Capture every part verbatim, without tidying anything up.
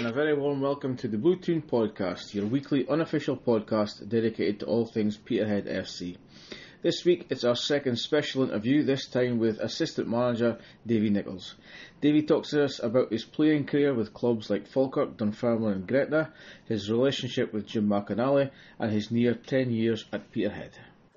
and a very warm welcome to the Blue Toon Podcast, your weekly unofficial podcast dedicated to all things Peterhead F C. This week it's our second special interview, this time with assistant manager Davy Nicholls. Davy talks to us about his playing career with clubs like Falkirk, Dunfermline and Gretna, his relationship with Jim McInally and his near ten years at Peterhead.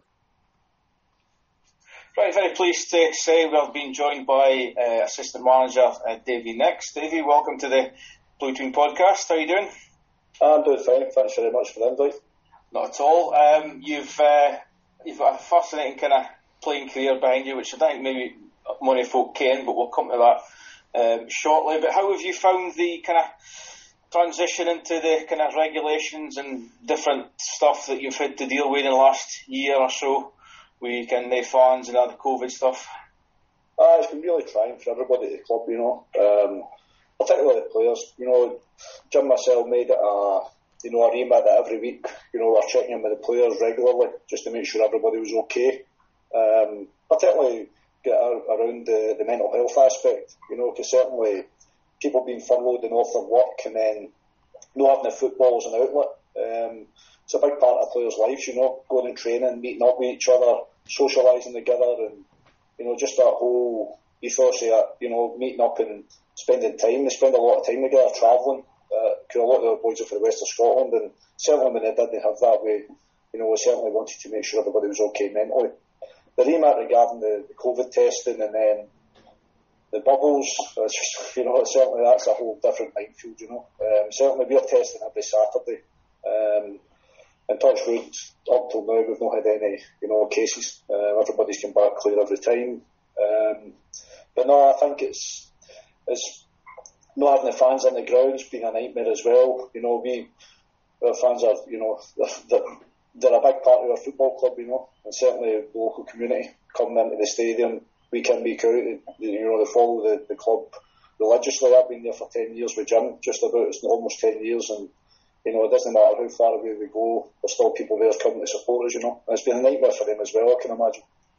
Right, very pleased to say we've been joined by uh, assistant manager uh, Davy Nicholls. Davy, welcome to the Blue Toon Podcast. How are you doing? I'm doing fine. Thanks very much for the invite. Not at all. Um, you've uh, you've got a fascinating kind of playing career behind you, which I think maybe many folk can, but we'll come to that um, shortly. But how have you found the kind of transition into the kind of regulations and different stuff that you've had to deal with in the last year or so? We can the fans and all the COVID stuff. Uh, it's been really trying for everybody at the club, you know. Um, particularly the players. You know, Jim myself made it a you know a remit that every week, you know, we're checking in with the players regularly just to make sure everybody was okay. Um, particularly get around the, the mental health aspect, you know, because certainly people being furloughed and off their work and then not having the football as an outlet. Um, It's a big part of players' lives, you know, going and training, meeting up with each other, socialising together, and, you know, just that whole ethos of, you know, meeting up and spending time. They spend a lot of time together, travelling, because uh, a lot of the boys are from the west of Scotland, and certainly when they didn't have that, we, you know, we certainly wanted to make sure everybody was okay mentally. The remit regarding the, the COVID testing and then the bubbles, just, you know, certainly that's a whole different minefield, you know. Um, certainly we're testing every Saturday. Um, And touch wood, up till now we've not had any, you know, cases. Uh, everybody's come back clear every time. Um, but no, I think it's it's not having the fans on the ground's been a nightmare as well. You know, we our fans are, you know, they're, they're a big part of our football club, you know, and certainly the local community coming into the stadium week in, week out. You know, they follow the, the club religiously. I've been there for ten years with Jim, just about. It's almost ten years, and you know, it doesn't matter how far away we go, there's still people there coming to support us, you know. And it's been a nightmare for them as well, I can imagine.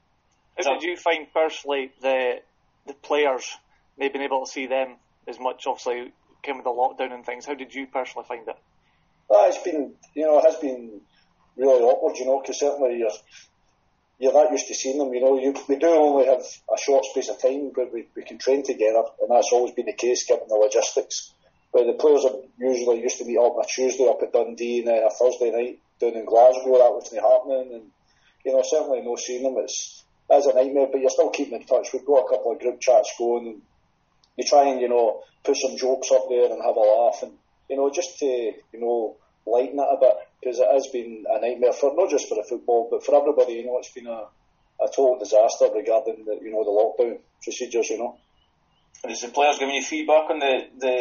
How did you find personally the the players, maybe being able to see them as much, obviously, came with the lockdown and things? How did you personally find it? Uh, it's been, you know, it has been really awkward, you know, because certainly you're, you're not used to seeing them, you know. You, we do only have a short space of time where we, we can train together, and that's always been the case given the logistics. But the players are usually used to meet up on a Tuesday up at Dundee and then a Thursday night down in Glasgow. That wasn't happening, and you know, certainly no seeing them. It's it's a nightmare, but you're still keeping in touch. We've got a couple of group chats going, and you try and you know put some jokes up there and have a laugh, and you know just to you know lighten it a bit, because it has been a nightmare for not just for the football but for everybody. You know, it's been a, a total disaster regarding the you know the lockdown procedures. You know, and is the players giving you feedback on the the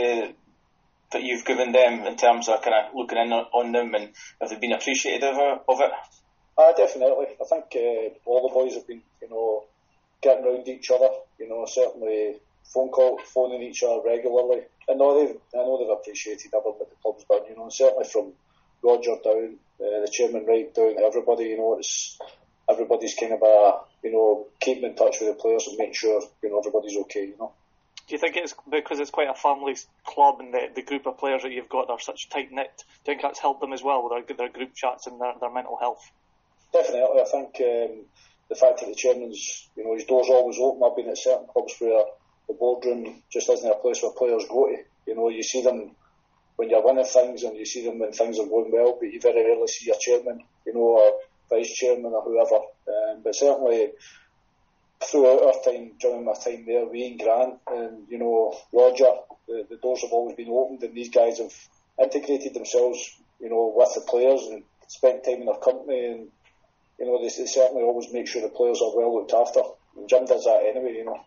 that you've given them in terms of kind of looking in on them, and have they been appreciative of it? Uh, definitely. I think uh, all the boys have been, you know, getting round each other, you know, certainly phone call, phoning each other regularly. I know they've, I know they've appreciated everything the club's done, you know, certainly from Roger down, uh, the chairman right down, everybody, you know, it's, everybody's kind of, uh, you know, keeping in touch with the players and making sure, you know, everybody's okay, you know. Do you think it's because it's quite a family club and the, the group of players that you've got are such tight-knit? Do you think that's helped them as well with their, their group chats and their, their mental health? Definitely. I think um, the fact that the chairman's, you know, his door's always open. I've been at certain clubs where the boardroom just isn't a place where players go to. You know, you see them when you're winning things and you see them when things are going well, but you very rarely see your chairman, you know, or vice-chairman or whoever. Um, but certainly throughout our time, during my time there, we and Grant and, you know, Roger, the, the doors have always been opened, and these guys have integrated themselves, you know, with the players and spent time in their company, and, you know, they, they certainly always make sure the players are well looked after. And Jim does that anyway, you know.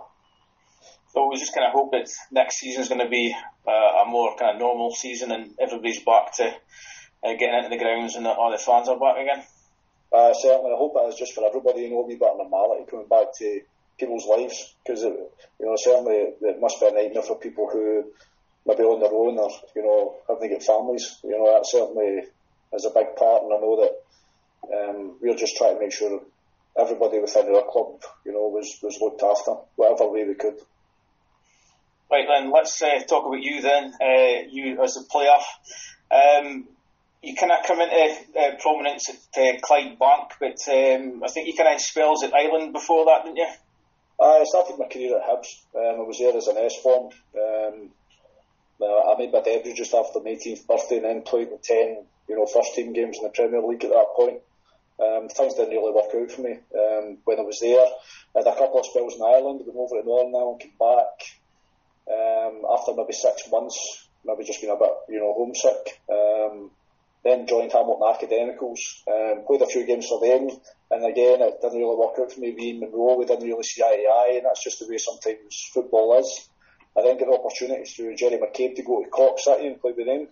So we just kind of hope that next season is going to be uh, a more kind of normal season and everybody's back to uh, getting into the grounds and the, all the fans are back again. Uh, certainly, I hope that is just for everybody, you know, a wee bit of normality coming back to people's lives, because, you know, certainly it must be a nightmare for people who maybe on their own or, you know, having to get families. You know, that certainly is a big part, and I know that um, we're just trying to make sure everybody within our club, you know, was, was looked after, whatever way we could. Right then, let's uh, talk about you then. Uh, you as a player, um, you kind of come into uh, prominence at uh, Clydebank, but um, I think you kind of had spells at Ireland before that, didn't you? I started my career at Hibs. Um, I was there as an S form. Um, I made my debut just after my eighteenth birthday, and then played in ten, you know, first team games in the Premier League at that point. Um, things didn't really work out for me um, when I was there. I had a couple of spells in Ireland. I went over to Northern Ireland, came back um, after maybe six months, maybe just been a bit, you know, homesick. Um, then joined Hamilton Academicals, um, played a few games for them, and again it didn't really work out for me. We in Monroe, we didn't really see eye to eye, and that's just the way sometimes football is. I then got opportunities through Jerry McCabe to go to Cork City and play with them,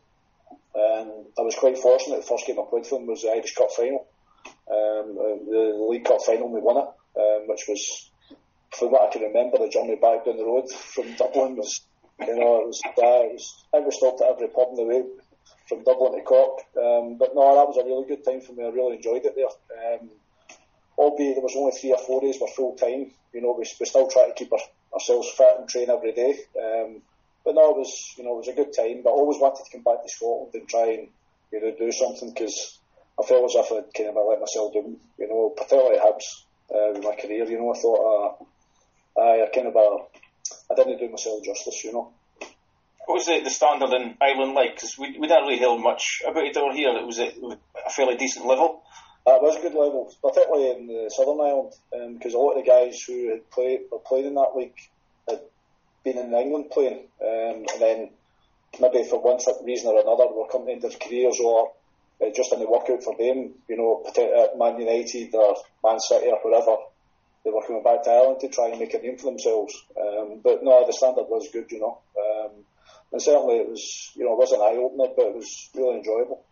and I was quite fortunate. The first game I played for them was the Irish Cup final. Um, the, the League Cup final, we won it, um, which was, from what I can remember, the journey back down the road from Dublin was, you know, it was, uh, it was I think we stopped at every pub on the way from Dublin to Cork. Um, but no, that was a really good time for me. I really enjoyed it there. Um, albeit there was only three or four days were full time. You know, we, we still try to keep our, ourselves fit and train every day. Um, but no, it was, you know, it was a good time. But I always wanted to come back to Scotland and try and, you know, do something, because I felt as if I'd kind of let myself down, you know, particularly at Hibs, uh, with my career, you know. I thought, uh, I kind of, uh, I didn't do myself justice, you know. What was the, the standard in Ireland like? Because we, we didn't really hear much about it over here. It was at a fairly decent level. Uh, it was a good level, particularly in the Southern Ireland, because um, a lot of the guys who had played, were playing in that league had been in England playing, um, and then maybe for one reason or another were coming into their careers, or uh, just didn't work out for them, you know, at Man United or Man City or wherever. They were coming back to Ireland to try and make a name for themselves. Um, but no, the standard was good, you know. Um, and certainly it was, you know, it was an eye-opener, but it was really enjoyable.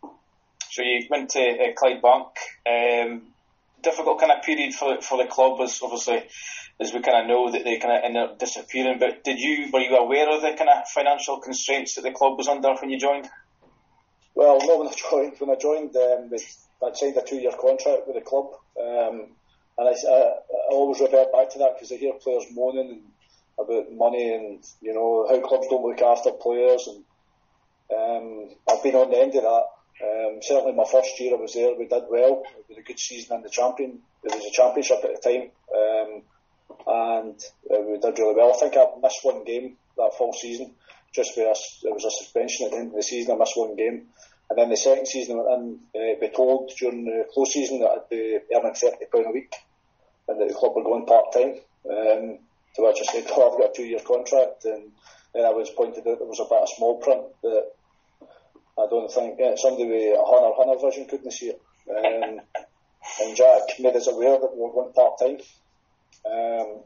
So you went to uh, Clydebank. Um, difficult kind of period for for the club, as obviously as we kind of know that they kind of ended up disappearing. But did you were you aware of the kind of financial constraints that the club was under when you joined? Well, no, when I joined, when I joined, um, I'd signed a two-year contract with the club, um, and I, I, I always revert back to that because I hear players moaning about money and, you know, how clubs don't look after players, and um, I've been on the end of that. Um, certainly my first year I was there, we did well. It was a good season in the champion. It was a championship at the time, um, and uh, we did really well. I think I missed one game that full season, just where it was a suspension at the end of the season. I missed one game, and then the second season I went in, uh, be told during the close season that I'd be earning thirty pounds a week, and that the club were going part time. Um, to which I said, "Oh, I've got a two year contract," and then I was pointed out there was a bit of small print that I don't think yeah, somebody with a Hunter Hunter vision couldn't see it. Um, and Jack made us aware that we were going part time. Um,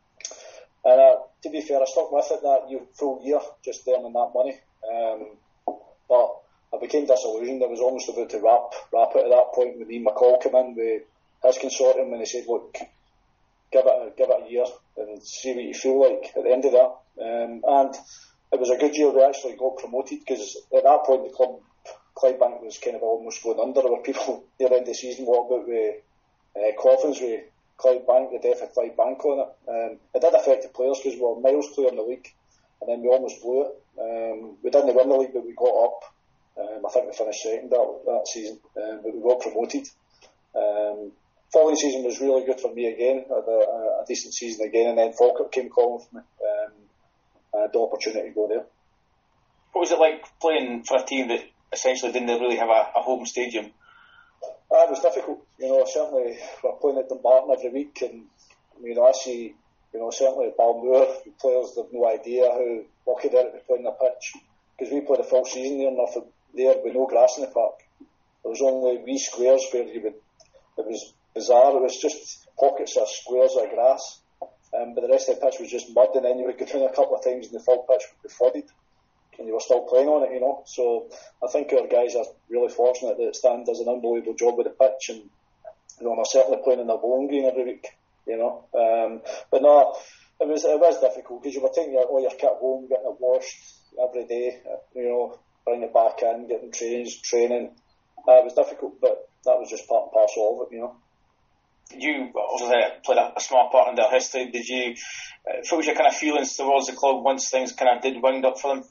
and uh, to be fair, I stuck with it that year, full year, just earning that money. Um, but I became disillusioned. I was almost about to wrap wrap it at that point when Ian McCall came in with his consortium, and he said, "Look, give it a, give it a year and see what you feel like at the end of that." Um, and it was a good year. We actually got promoted, because at that point the club, Clydebank, was kind of almost going under. There were people near the end of the season, what about with uh, coffins with Clydebank, the death of Clydebank on it. Um, it did affect the players because we were miles clear in the league, and then we almost blew it. Um, we didn't win the league, but we got up. Um, I think we finished second that, that season, um, but we got promoted. Um, following season was really good for me again. I had a, a decent season again, and then Falkirk came calling for me. Um, I had the opportunity to go there. What was it like playing for a team that essentially didn't really have a, a home stadium? Uh, it was difficult. You know, certainly we're playing at Dumbarton every week, and you know, I see, you know, certainly at Balmoor, the players have no idea how lucky they are to be playing the pitch, because we played a full season there, nothing there with no grass in the park. There was only wee squares where you would. It was bizarre. It was just pockets of squares of grass. Um, but the rest of the pitch was just mud, and then you would go down a couple of times and the full pitch would be flooded, and you were still playing on it, you know. So I think our guys are really fortunate that Stan does an unbelievable job with the pitch, and you know, they're certainly playing in the bowling green every week, you know. Um, but no, it was it was difficult, because you were taking your, all your kit home, getting it washed every day, you know, bringing it back in, getting trains, training. Uh, it was difficult, but that was just part and parcel of it, you know. you obviously played a, a small part in their history. Did you, uh, what was your kind of feelings towards the club once things kind of did wind up for them?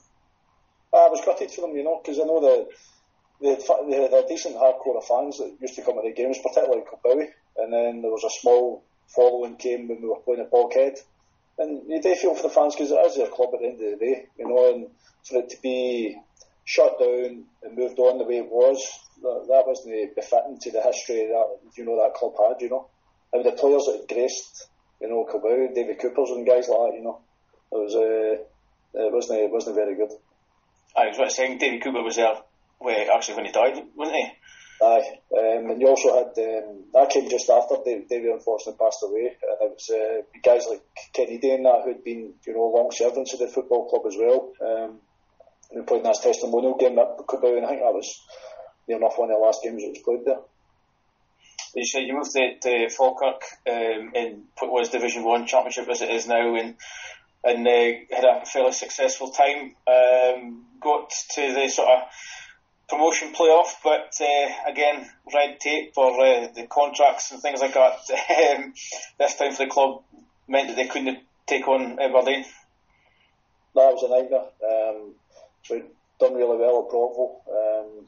I was gutted for them, you know, because I know the they, they had a decent hardcore of fans that used to come to the games, particularly in Kilbowie, and then there was a small following came when we were playing at Bulkhead, and you do feel for the fans because it is their club at the end of the day, you know, and for it to be shut down and moved on the way it was, that, that wasn't befitting to the history that, you know, that club had, you know. And the players that had graced, you know, Kilbowie, David Coopers and guys like that, you know, it was uh, it wasn't it wasn't very good. I was saying David Cooper was there well, actually when he died, wasn't he? Aye, um, and you also had um, that came just after David, David unfortunately passed away, and it was uh, guys like Kenny Day and that who'd been, you know, long servants of the football club as well. Um, we played in this testimonial game at Kilbowie, and I think that was near enough one of the last games that was played there. You said you moved to, to Falkirk um, in what was Division One Championship as it is now, and and uh, had a fairly successful time. Um, got to the sort of promotion playoff, but uh, again, red tape or uh, the contracts and things like that. Um, this time for the club meant that they couldn't take on Aberdeen. That was a nightmare. Um, we'd done really well at Brockville. Um,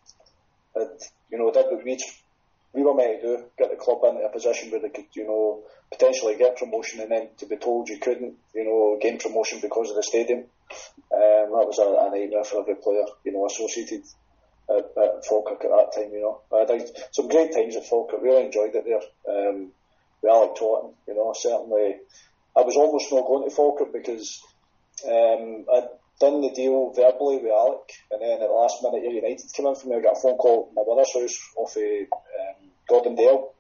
and, you know, did what we'd we were meant to do, get the club into a position where they could, you know, potentially get promotion, and then to be told you couldn't, you know, gain promotion because of the stadium. Um, that was a, a nightmare for every player, you know, associated at, at Falkirk at that time, you know. I had some great times at Falkirk, really enjoyed it there. Um, with Alec Totten, you know, certainly. I was almost not going to Falkirk because um, I'd done the deal verbally with Alec, and then at the last minute Ayr United came in for me. I got a phone call at my mother's house off of um, Gordon Dale,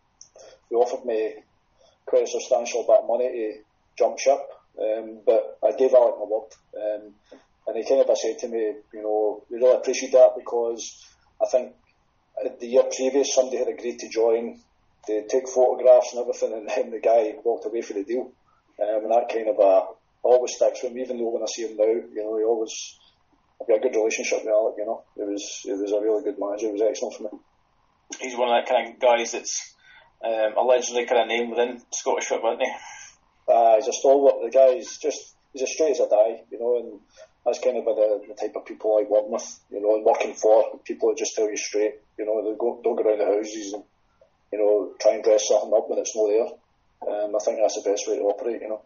who offered me quite a substantial bit of money to jump ship, um, but I gave Alec my word, um, and he kind of said to me, you know, we really appreciate that because I think the year previous somebody had agreed to join, they took photographs and everything, and then the guy walked away for the deal, um, and that kind of uh, always sticks with me, even though when I see him now, you know, he always, I've got a good relationship with Alec, you know, it was, it was a really good manager, it was excellent for me. He's one of that kind of guys that's um, a legendary kind of name within Scottish football, isn't he? Uh, he's a stalwart. The guy's just, he's as straight as a die, you know, and that's kind of the, the type of people I work with, you know, and working for people that just tell you straight, you know, they go, don't go around the houses and, you know, try and dress something up when it's not there. Um, I think that's the best way to operate, you know.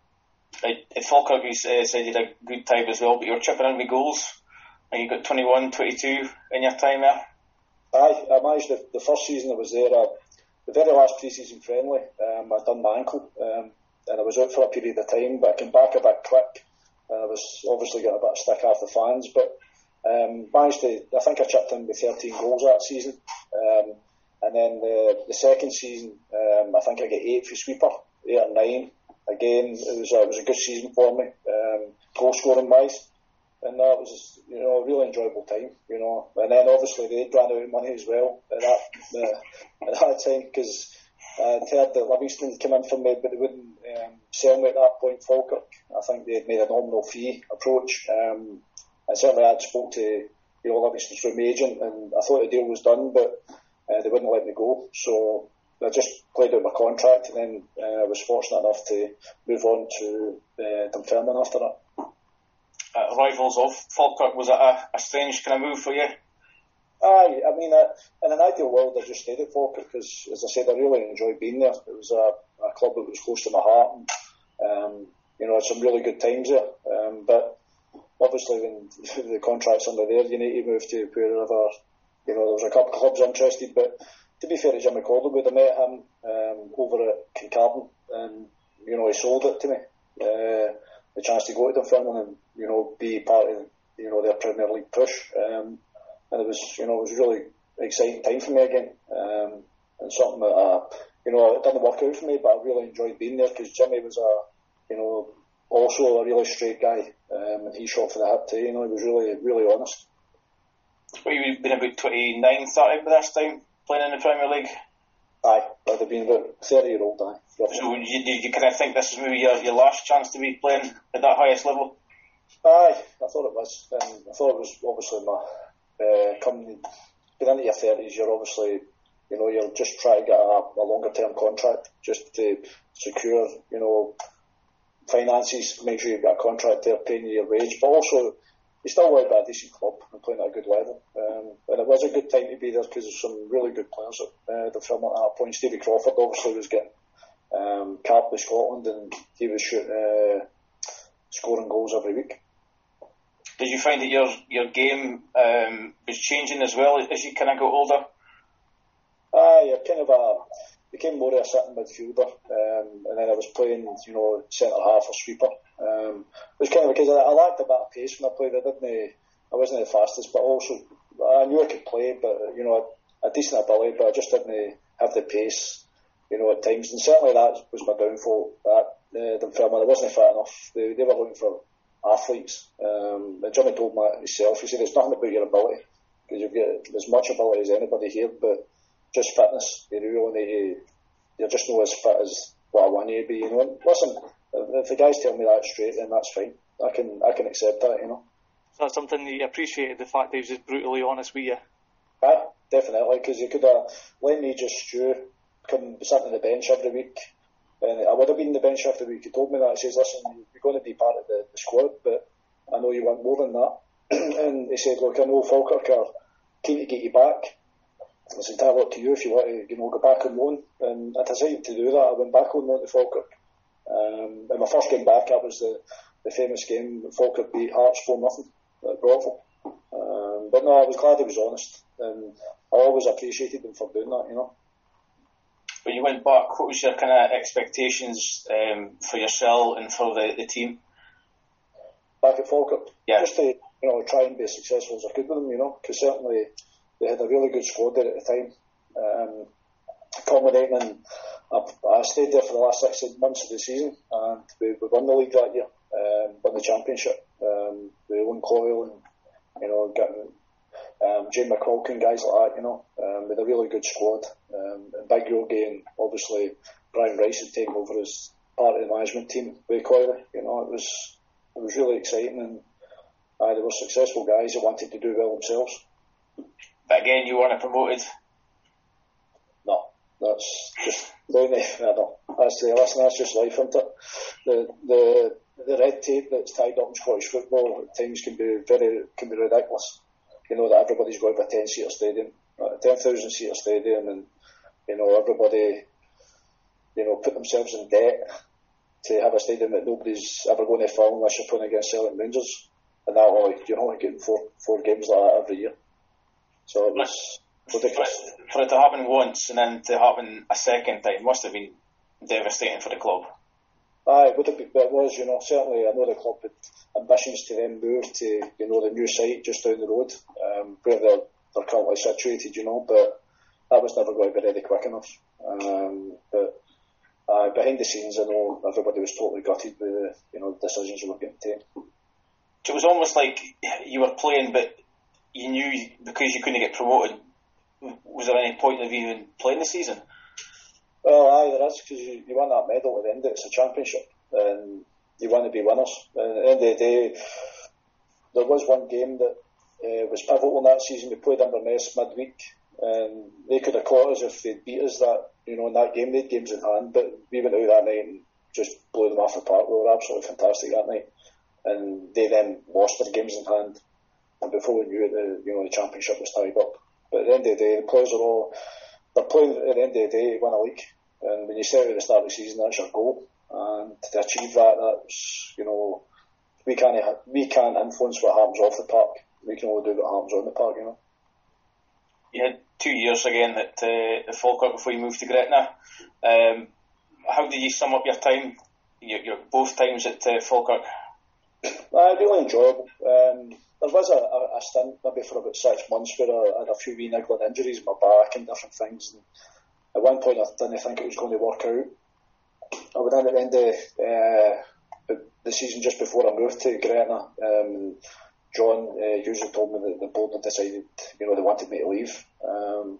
At Falkirk, you uh, said you had a good time as well, but you were chipping in with goals, and you got twenty-one, twenty-two in your time there. Aye, I managed the, the first season I was there, uh, the very last pre-season friendly, um, I'd done my ankle, um, and I was out for a period of time, but I came back a bit quick, and I was obviously getting a bit of stick off the fans, but um, managed to, I think I chipped in with thirteen goals that season, um, and then the, the second season, um, I think I got eight for sweeper, eight or nine, again, it was, a, it was a good season for me, um, goal scoring wise. And that was, you know, a really enjoyable time, you know. And then obviously they ran out of money as well at that uh, at that time because I'd heard that Livingston came in for me, but they wouldn't um, sell me at that point. Falkirk, I think they had made a nominal fee approach. Um, and certainly I'd spoke to, you know, Livingston's room agent, and I thought the deal was done, but uh, they wouldn't let me go. So I just played out my contract, and then uh, I was fortunate enough to move on to uh, Dunfermline after that. Uh, rivals of Falkirk, was it a, a strange kind of move for you? Aye, I mean, uh, in an ideal world, I just stayed at Falkirk because, as I said, I really enjoyed being there. It was a, a club that was close to my heart, and um, you know, I had some really good times there. Um, but obviously, when the contract's under there, you need to move to wherever. You know, there was a couple of clubs interested, but to be fair to Jimmy Calderwood, I met him um, over at Kincardine, and you know, he sold it to me. Uh, the chance to go to Dunfermline and, you know, be part of, you know, their Premier League push. Um, and it was, you know, it was a really exciting time for me again. Um, and something that, uh, you know, it didn't work out for me, but I really enjoyed being there because Jimmy was a, you know, also a really straight guy. Um, and he shot for the hip too, you know, he was really, really honest. Well, you've been about twenty-nine, thirty by this time, playing in the Premier League? Aye, I'd have been about thirty year old, aye. Roughly. So you, you, you kind of think this is maybe your, your last chance to be playing at that highest level? Aye, I thought it was. Um, I thought it was obviously my uh, coming, getting into your thirties, you're obviously You know, you'll just try to get a, a longer term contract just to secure, you know, finances, make sure you've got a contract there paying you your wage, but also you still want to be a decent club and playing at a good level. Um, and it was a good time to be there because there's some really good players at uh, the film at that point. Stevie Crawford obviously was getting um, capped with Scotland, and he was shooting, uh, scoring goals every week. Did you find that your your game um, was changing as well as you kind of got older? Ah, you're kind of a became more of a sitting midfielder, um, and then I was playing, you know, centre half or sweeper. Um, it was kind of because I, I lacked a bit of pace when I played. I didn't, I wasn't the fastest, but also I knew I could play, but you know, a, a decent ability, but I just didn't have the pace, you know, at times. And certainly that was my downfall. That uh, the film, I wasn't fit enough. They, they were looking for athletes. Um, and Jimmy told me himself. He said, "It's nothing about your ability, because you've got as much ability as anybody here, but just fitness. You know, and you're just not as fit as what I want you to be. You know, and listen, if the guys tell me that straight, then that's fine. I can I can accept that. You know." So that's something that you appreciated, the fact that he was just brutally honest with you. Aye, definitely, because you could have let me just stew, come sit on the bench every week, and I would have been on the bench every week. He told me that. He says, "Listen, you're going to be part of the, the squad, but I know you want more than that." And he said, "Look, I know Falkirk are keen to get you back. It's entirely up to you if you want to, you know, go back on loan." And I decided to do that. I went back on loan to Falkirk. Um, and my first game back, that was the, the famous game Falkirk beat Hearts four nothing at Brockville. Um, but no, I was glad he was honest, and I always appreciated him for doing that, you know. When you went back, what was your kind of expectations um, for yourself and for the, the team? Back at Falkirk? Yeah. Just to, you know, try and be as successful as I could with them, you know, because certainly they had a really good squad there at the time. Um, culminating in, I, I stayed there for the last six months of the season, and we, we won the league that year, um, won the championship. Um, we won Coyle and, you know, getting um, Jay McCulkin, guys like that, you know. Um, with a really good squad. Um, and Big Yogi and obviously Brian Rice had taken over as part of the management team with Coyle. You know, it was it was really exciting, and uh, they were successful guys that wanted to do well themselves. But again, you weren't promoted? No, that's just no, no. That's the listen. That's just life, isn't it? The the the red tape that's tied up in Scottish football at times can be very can be ridiculous. You know that everybody's got to have a ten seater stadium, a ten thousand seater stadium, and you know everybody, you know, put themselves in debt to have a stadium that nobody's ever going to fill unless you're playing against Celtic Rangers, and that only you're only getting four four games like that every year. So it was ridiculous. For, for it to happen once and then to happen a second time must have been devastating for the club. Aye, it would have been, but it was, you know, certainly I know the club had ambitions to then move to, you know, the new site just down the road, um, where they're, they're currently situated, you know, but that was never going to be ready quick enough. Um, but uh, behind the scenes, I know everybody was totally gutted with the, you know, the decisions you were getting taken. So it was almost like you were playing, but you knew because you couldn't get promoted, was there any point of even playing the season? Well, aye, there is, because you, you won that medal at the end. It's a championship, and you want to be winners. And at the end of the day, there was one game that uh, was pivotal in that season. We played Inverness midweek, and they could have caught us if they'd beat us that, you know, in that game. They had games in hand, but we went out that night and just blew them off the park. We were absolutely fantastic that night, and they then lost their games in hand. And before we knew it, the, you know, the championship was tied up. But at the end of the day, the players are all, they're playing at the end of the day to win a league. And when you set out at the start of the season, that's your goal. And to achieve that, that's, you know, we can't, we can't influence what happens off the park. We can only do what happens on the park, you know. You had two years again at uh, the Falkirk before you moved to Gretna. Um, how did you sum up your time, your, your both times at uh, Falkirk? Uh, really enjoyable. Um, there was a, a, a stint maybe for about six months where I had a few wee niggling injuries in my back and different things. And at one point I didn't think it was going to work out. I went in at the end of uh, the season just before I moved to Gretna. Um, John uh, usually told me that the board had decided, you know, they wanted me to leave. Um,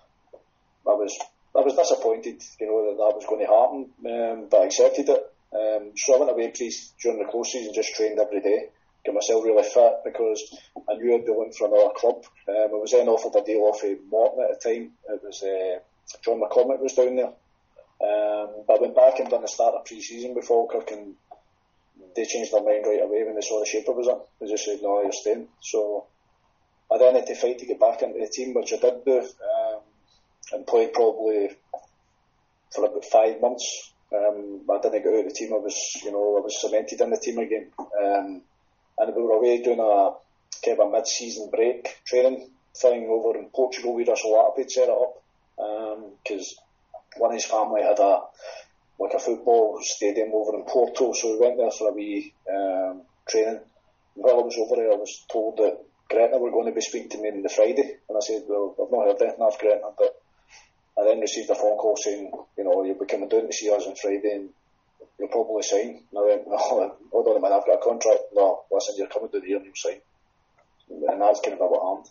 I was I was disappointed, you know, that that was going to happen, um, but I accepted it. Um, so I went away pre during the close season, just trained every day. get myself really fit because I knew I'd be looking for another club. Um, I was then offered a deal off of Morton at the time. It was uh, John McCormick was down there. Um, but I went back and done the start of pre-season with Falkirk, and they changed their mind right away when they saw the shape I was in. They just said, no, you're staying. So I then had to fight to get back into the team, which I did do, um, and played probably for about five months. Um, I didn't get out of the team. I was, you know, I was cemented in the team again. Um, and we were away doing a kind of a mid-season break training thing over in Portugal where Russell Lapp had set it up, because um, one of his family had a like a football stadium over in Porto, so we went there for a wee um, training. And while I was over there, I was told that Gretna were going to be speaking to me on the Friday, and I said, well, I've not heard anything of Gretna, but I then received a phone call saying, you know, you'll be coming down to see us on Friday and you'll probably sign. And I went, no, hold on a minute, I've got a contract. No, listen, you're coming down here and you'll sign. And that's kind of what happened.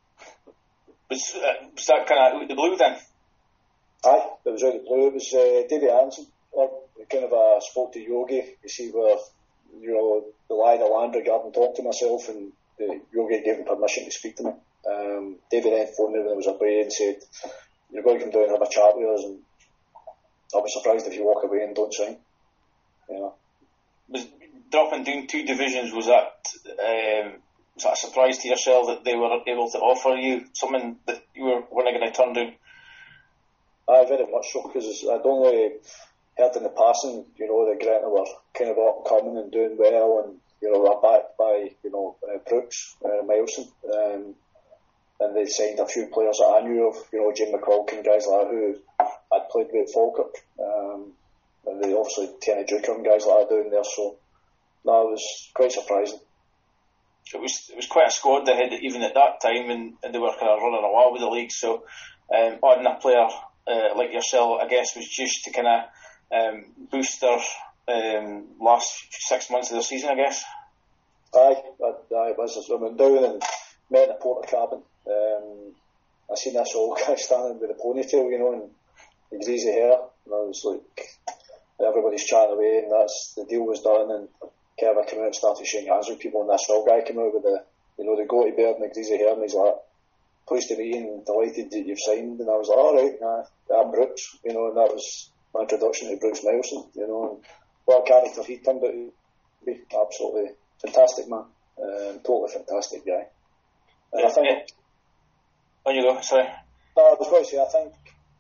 Was, uh, was that kind of out of the blue then? Aye, it was out of the blue. It was uh, David Anderson, or kind of a spoke to Yogi, you see, where, you know, the lie of the land regarding talking to myself, and the, Yogi gave him permission to speak to me. Um, David then phoned me when I was away and said, you're going to come down and have a chat with us, and I'll be surprised if you walk away and don't sign. You know. Was dropping down two divisions, was that um, was that a surprise to yourself that they were able to offer you something that you were weren't going to turn down? Aye, very much so, because I'd only heard in the passing, you know, that Gretna were kind of up and coming and doing well, and, you know, were backed by, you know, uh, Brooks, uh, Milson, um, and they signed a few players that I knew of, you know, Jim McQuilkin, guys like that who I'd played with at Falkirk, um, and they obviously Kenny Drucker and guys like that down there, so no, it was quite surprising. It was it was quite a squad they had even at that time, and, and they were kind of running a while with the league, so um, adding a player uh, like yourself, I guess, was just to kind of um, boost their um, last six months of the season, I guess. Aye, aye, it was. I went down and met in the porter cabin. Um, I seen this old guy standing with a ponytail, you know, and the greasy hair, and I was like, everybody's chatting away, and that's the deal was done, and Kevin came out and started shaking hands with people, and this old guy came out with the, you know, the goatee beard and the greasy hair, and he's like, pleased to meet you and delighted that you've signed, and I was like, alright, nah, I'm Brooks, you know, and that was my introduction to Brooks Milson, you know, and what a character he turned out to be. Absolutely fantastic man, um, totally fantastic guy. And yeah, I think, yeah. On you go, sorry. No, I was going to say, I think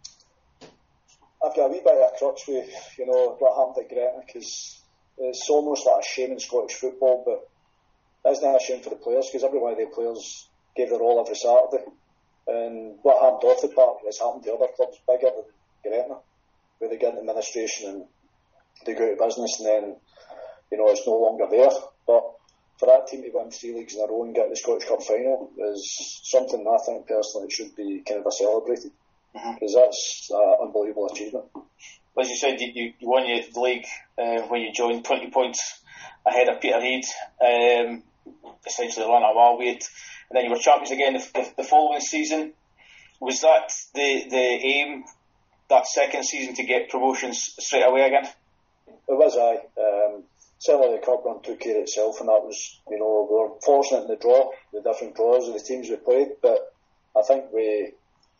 I've got a wee bit of a crutch with, you know, what happened at Gretna, because it's almost like a shame in Scottish football, but it's not a shame for the players, because every one of the players gave their all every Saturday, and what happened off the park has happened to other clubs bigger than Gretna, where they get into administration and they go out of business, and then, you know, it's no longer there. But for that team to win three leagues in a row and get the Scottish Cup final is something I think personally should be kind of a celebrated, because mm-hmm. that's an unbelievable achievement. As you said, you, you won the league uh, when you joined, twenty points ahead of Peterhead, um, essentially ran a while wait, and then you were champions again the, the, the following season. Was that the the aim, that second season, to get promotions straight away again? It was, aye. Um, certainly the cup run took care of itself, and that was, you know, we were fortunate in the draw, the different draws of the teams we played, but I think we,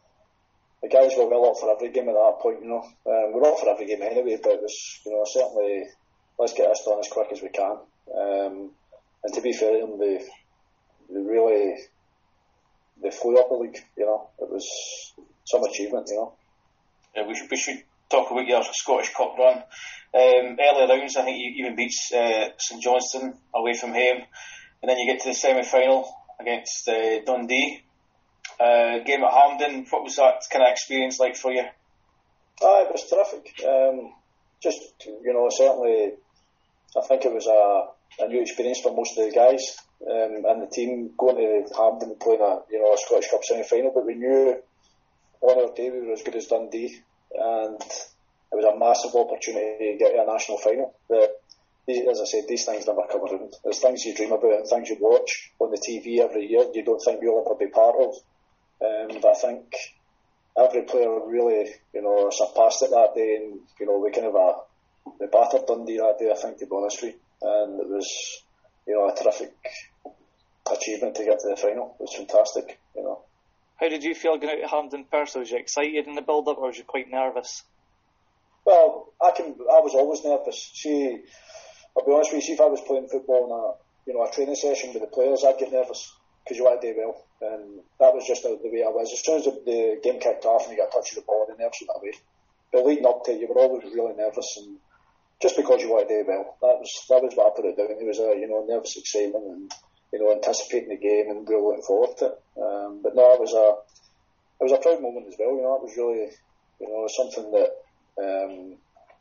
the guys were well up for every game at that point, you know. Um, we're up for every game anyway, but it was, you know, certainly, let's get this done as quick as we can. Um, and to be fair to them, they, they really, they flew up the league, you know. It was some achievement, you know. Yeah, we should, we should talk about your Scottish Cup run. Um, early rounds, I think you even beat uh, St Johnstone away from home, and then you get to the semi-final against uh, Dundee. Uh, game at Hampden, what was that kind of experience like for you? Ah, it was terrific. Um, just, you know, certainly, I think it was a, a new experience for most of the guys um, and the team going to Hampden and playing a, you know, a Scottish Cup semi-final, but we knew on our day we were as good as Dundee, and it was a massive opportunity to get to a national final. But as I said, these things never come around. There's things you dream about and things you watch on the T V every year you don't think you'll ever be part of. Um, but I think every player really, you know, surpassed it that day, and, you know, we kind of uh, we battered Dundee that day, I think, to be honest with you. And it was you know, a terrific achievement to get to the final. It was fantastic, you know. How did you feel going out to Hampden personally? Was you excited in the build-up, or was you quite nervous? Well, I can. I was always nervous. See, I'll be honest with you. See, if I was playing football in a, you know, a training session with the players, I'd get nervous because you want to do well, and that was just the, the way I was. As soon as the, the game kicked off and you got a touch of the ball, the nerves went away. But leading up to it, you were always really nervous, and just because you want to do well, that was that was what I put it down. It was a, you know, nervous excitement and, you know, anticipating the game and really looking forward to it. Um, but no, it was a it was a proud moment as well. You know, it was really, you know, something that um,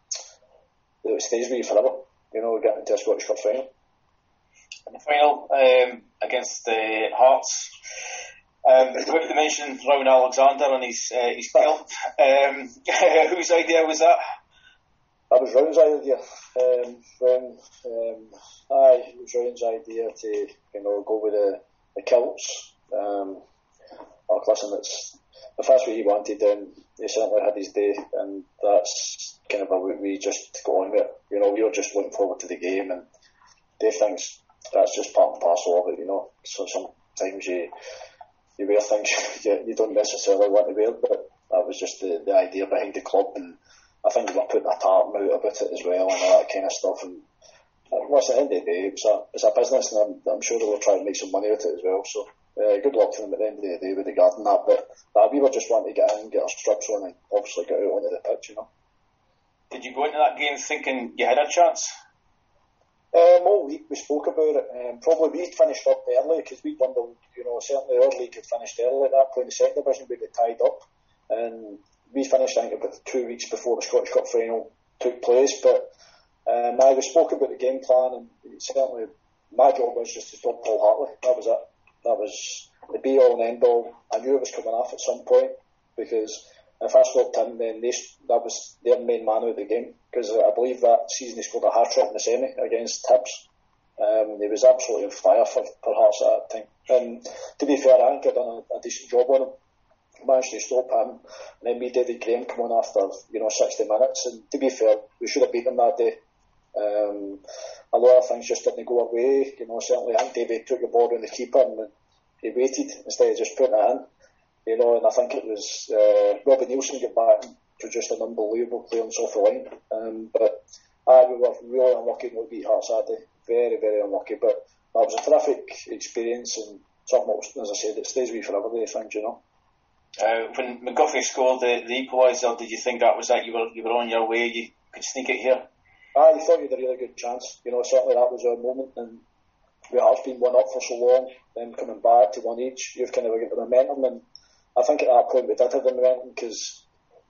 that stays with you forever. You know, getting into a Scottish Cup final. In the final um, against the uh, Hearts, um, I forgot to mention Rowan Alexander and his uh, his kilt. Um, whose idea was that? That was Rowan's idea. Um, Rowan, um, aye, it was Rowan's idea to, you know, go with the, the kilts. Um, oh, listen, it's, if that's what he wanted, then he certainly had his day, and that's kind of what we just got on with it. You know, we were just looking forward to the game, and Dave thinks that's just part and parcel of it, you know. So sometimes you you wear things you, you don't necessarily want to wear, but that was just the, the idea behind the club, and I think we were putting a tartan out about it as well, and all that kind of stuff. And what's at the end of the day, it's a, it's a business, and I'm, I'm sure they will try and make some money out of it as well. So uh, good luck to them at the end of the day with regarding that. But uh, we were just wanting to get in, get our strips on, and obviously get out onto the pitch, you know. Did you go into that game thinking you had a chance? Um, all week we spoke about it. Um, probably we'd finished up early because we'd won the, you know, certainly our league had finished early at that point. The second division we got tied up, and we finished, I think, about two weeks before the Scottish Cup final took place. But um, I we spoke about the game plan, and certainly my job was just to stop Paul Hartley. That was it. That was the be all and end all. I knew it was coming off at some point, because if I stopped him, then they, that was their main man of the game. Because I believe that season he scored a hat-trick in the semi against Hibs. Um, he was absolutely on fire for, for Hearts at that time. And to be fair, I think I'd done a, a decent job on him. Managed to stop him, and then we David Graham come on after, you know, sixty minutes, and to be fair, we should have beaten them that day. Um, a lot of things just didn't go our way, you know. Certainly I think David took the ball on the keeper and he waited instead of just putting it in, you know. And I think it was uh, Robbie Nielsen got back and produced an unbelievable clearance off the line, um, but uh, we were really unlucky not to beat Hearts that day. Very, very unlucky, but that was a terrific experience, and something, as I said, it stays with you forever, these things, you know. Uh, when McGuffey scored the, the equaliser, did you think that was that you were you were on your way, you could sneak it here? I thought you had a really good chance. You know, certainly that was our moment, and we have been one up for so long, then coming back to one each, you've kind of got the momentum, and I think at that point we did have the momentum, because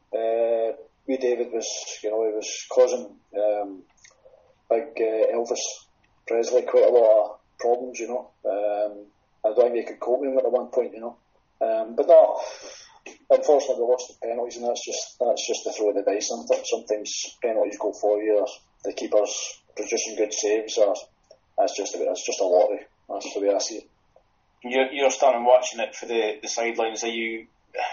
uh, we David was, you know, he was causing um, big uh, Elvis Presley quite a lot of problems, you know. Um, I don't think he could cope with him at one point, you know. Um, but no, unfortunately we lost the penalties, and that's just that's just the throw of the dice, isn't it? Sometimes penalties go for you, or the keeper's producing good saves, or that's just a, it's just a lottery. That's the way I see it. You're, you're standing watching it for the, the sidelines. Are you,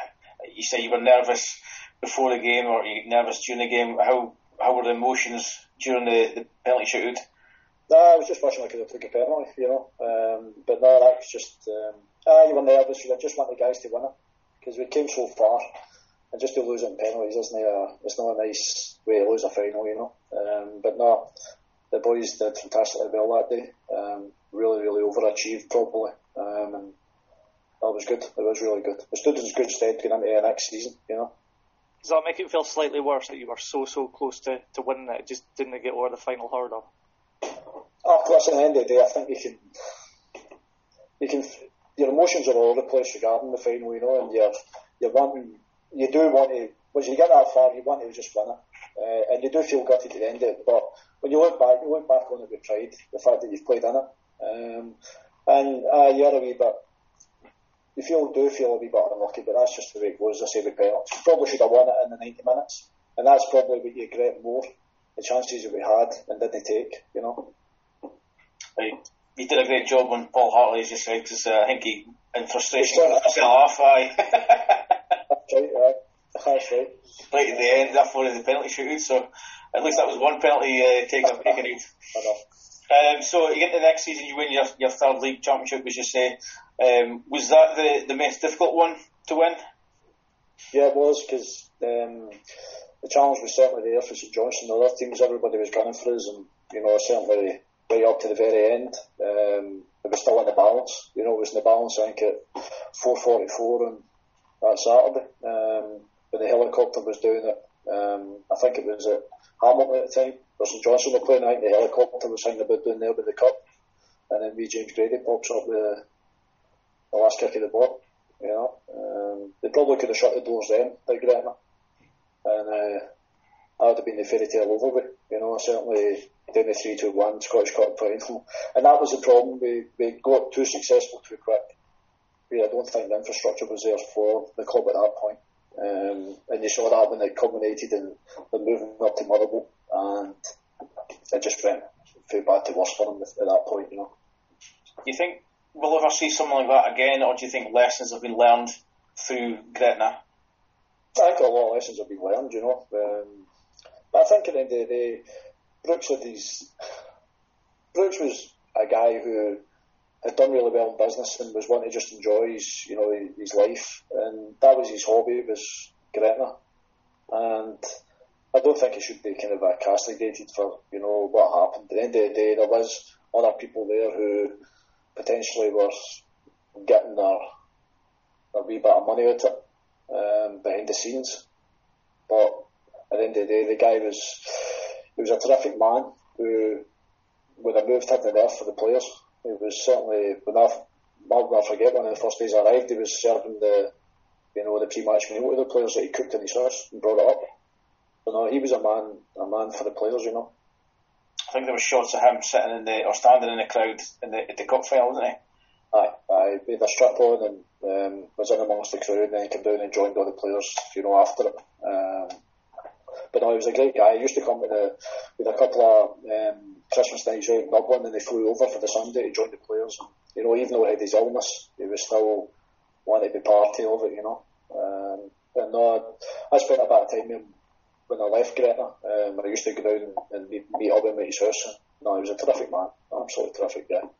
you say you were nervous before the game, or you nervous during the game? How how were the emotions during the, the penalty shootout? No, I was just wishing I could have took a penalty, you know. Um, but no, that was just. Um, Ah, you were nervous. You just want the guys to win it, because we came so far, and just to lose in penalties isn't a, it's not a nice way to lose a final, you know. Um, but no, the boys did fantastically well that day. Um, really, really overachieved probably, um, and that was good. It was really good. It stood in good stead going into the next season, you know. Does that make it feel slightly worse that you were so so close to, to winning it, just didn't get over the final hurdle? Oh, listen, at the end of the day, I think you can, you can. Your emotions are all over the place regarding the final, you know, and you're, you're wanting, you do want to, once you get that far, you want to just win it, uh, and you do feel gutted at the end of it, but when you look back, you look back on it with pride, the fact that you've played in it, um, and uh, you're a wee bit, you feel, do feel a wee bit unlucky, but that's just the way it goes, as I say, with penalties. You probably should have won it in the ninety minutes, and that's probably what you regret more, the chances that we had and didn't take, you know. Right. He did a great job on Paul Hartley, as you said, because uh, I think he, in frustration, fell off. Aye. That's right, aye. That's right. Right at the end, after the penalty shootout, so at least that was one penalty uh, taken taken out. Um, so you get to the next season, you win your, your third league championship, as you say. Um, was that the, the most difficult one to win? Yeah, it was, because um, the challenge was certainly there for St Johnstone. The other teams, everybody was gunning for us, and you know, certainly right up to the very end, um, it was still in the balance. You know, it was in the balance, I think, at four forty-four on that Saturday, um, when the helicopter was doing it. Um, I think it was at Hamilton at the time, or St Johnstone were playing. I think the helicopter was hanging about down there with the cup, and then wee James Grady pops up with the, the last kick of the ball. You know, um, they probably could have shut the doors then, like Gretna, and uh, that would have been the fairy tale over with. You know, certainly down the three two one Scottish Cup final, and that was the problem. We we got too successful too quick. We, I don't think the infrastructure was there for the club at that point. Um, and you saw that when it culminated in the moving up to Motherwell, and it just went from bad to worse for them at that point, you know. Do you think we'll ever see something like that again, or do you think lessons have been learned through Gretna? I think a lot of lessons have been learned, you know. Um, but I think at the end of the day, Brooks had these. Brooks was a guy who had done really well in business and was one to just enjoy his, you know, his life, and that was his hobby, was Gretna. And I don't think it should be kind of a castigated for, you know, what happened. At the end of the day, there was other people there who potentially were getting their, their wee bit of money out of it, um, behind the scenes. But at the end of the day, the guy was, he was a terrific man who would have moved heaven and earth for the players. He was certainly, when I, I'll never forget, one of the first days I arrived, he was serving the, you know, the pre-match meal to the players that he cooked in his house and brought it up. You know, he was a man, a man for the players, you know. I think there were shots of him sitting in the, or standing in the crowd in the, at the cup final, wasn't he? Aye, aye, he had a strap on and um, was in amongst the crowd, and then he came down and joined all the players, you know, after it. Um, but no, he was a great guy. He used to come with a, with a couple of um, Christmas nights out in Dublin, and they flew over for the Sunday to join the players. And, you know, even though he had his illness, he was still wanting to be party of it, you know. Um, and no, I, I spent a bit of time with him when I left Gretna. Um, I used to go down and meet, meet up with him at his house. And, no, he was a terrific man, absolutely terrific guy.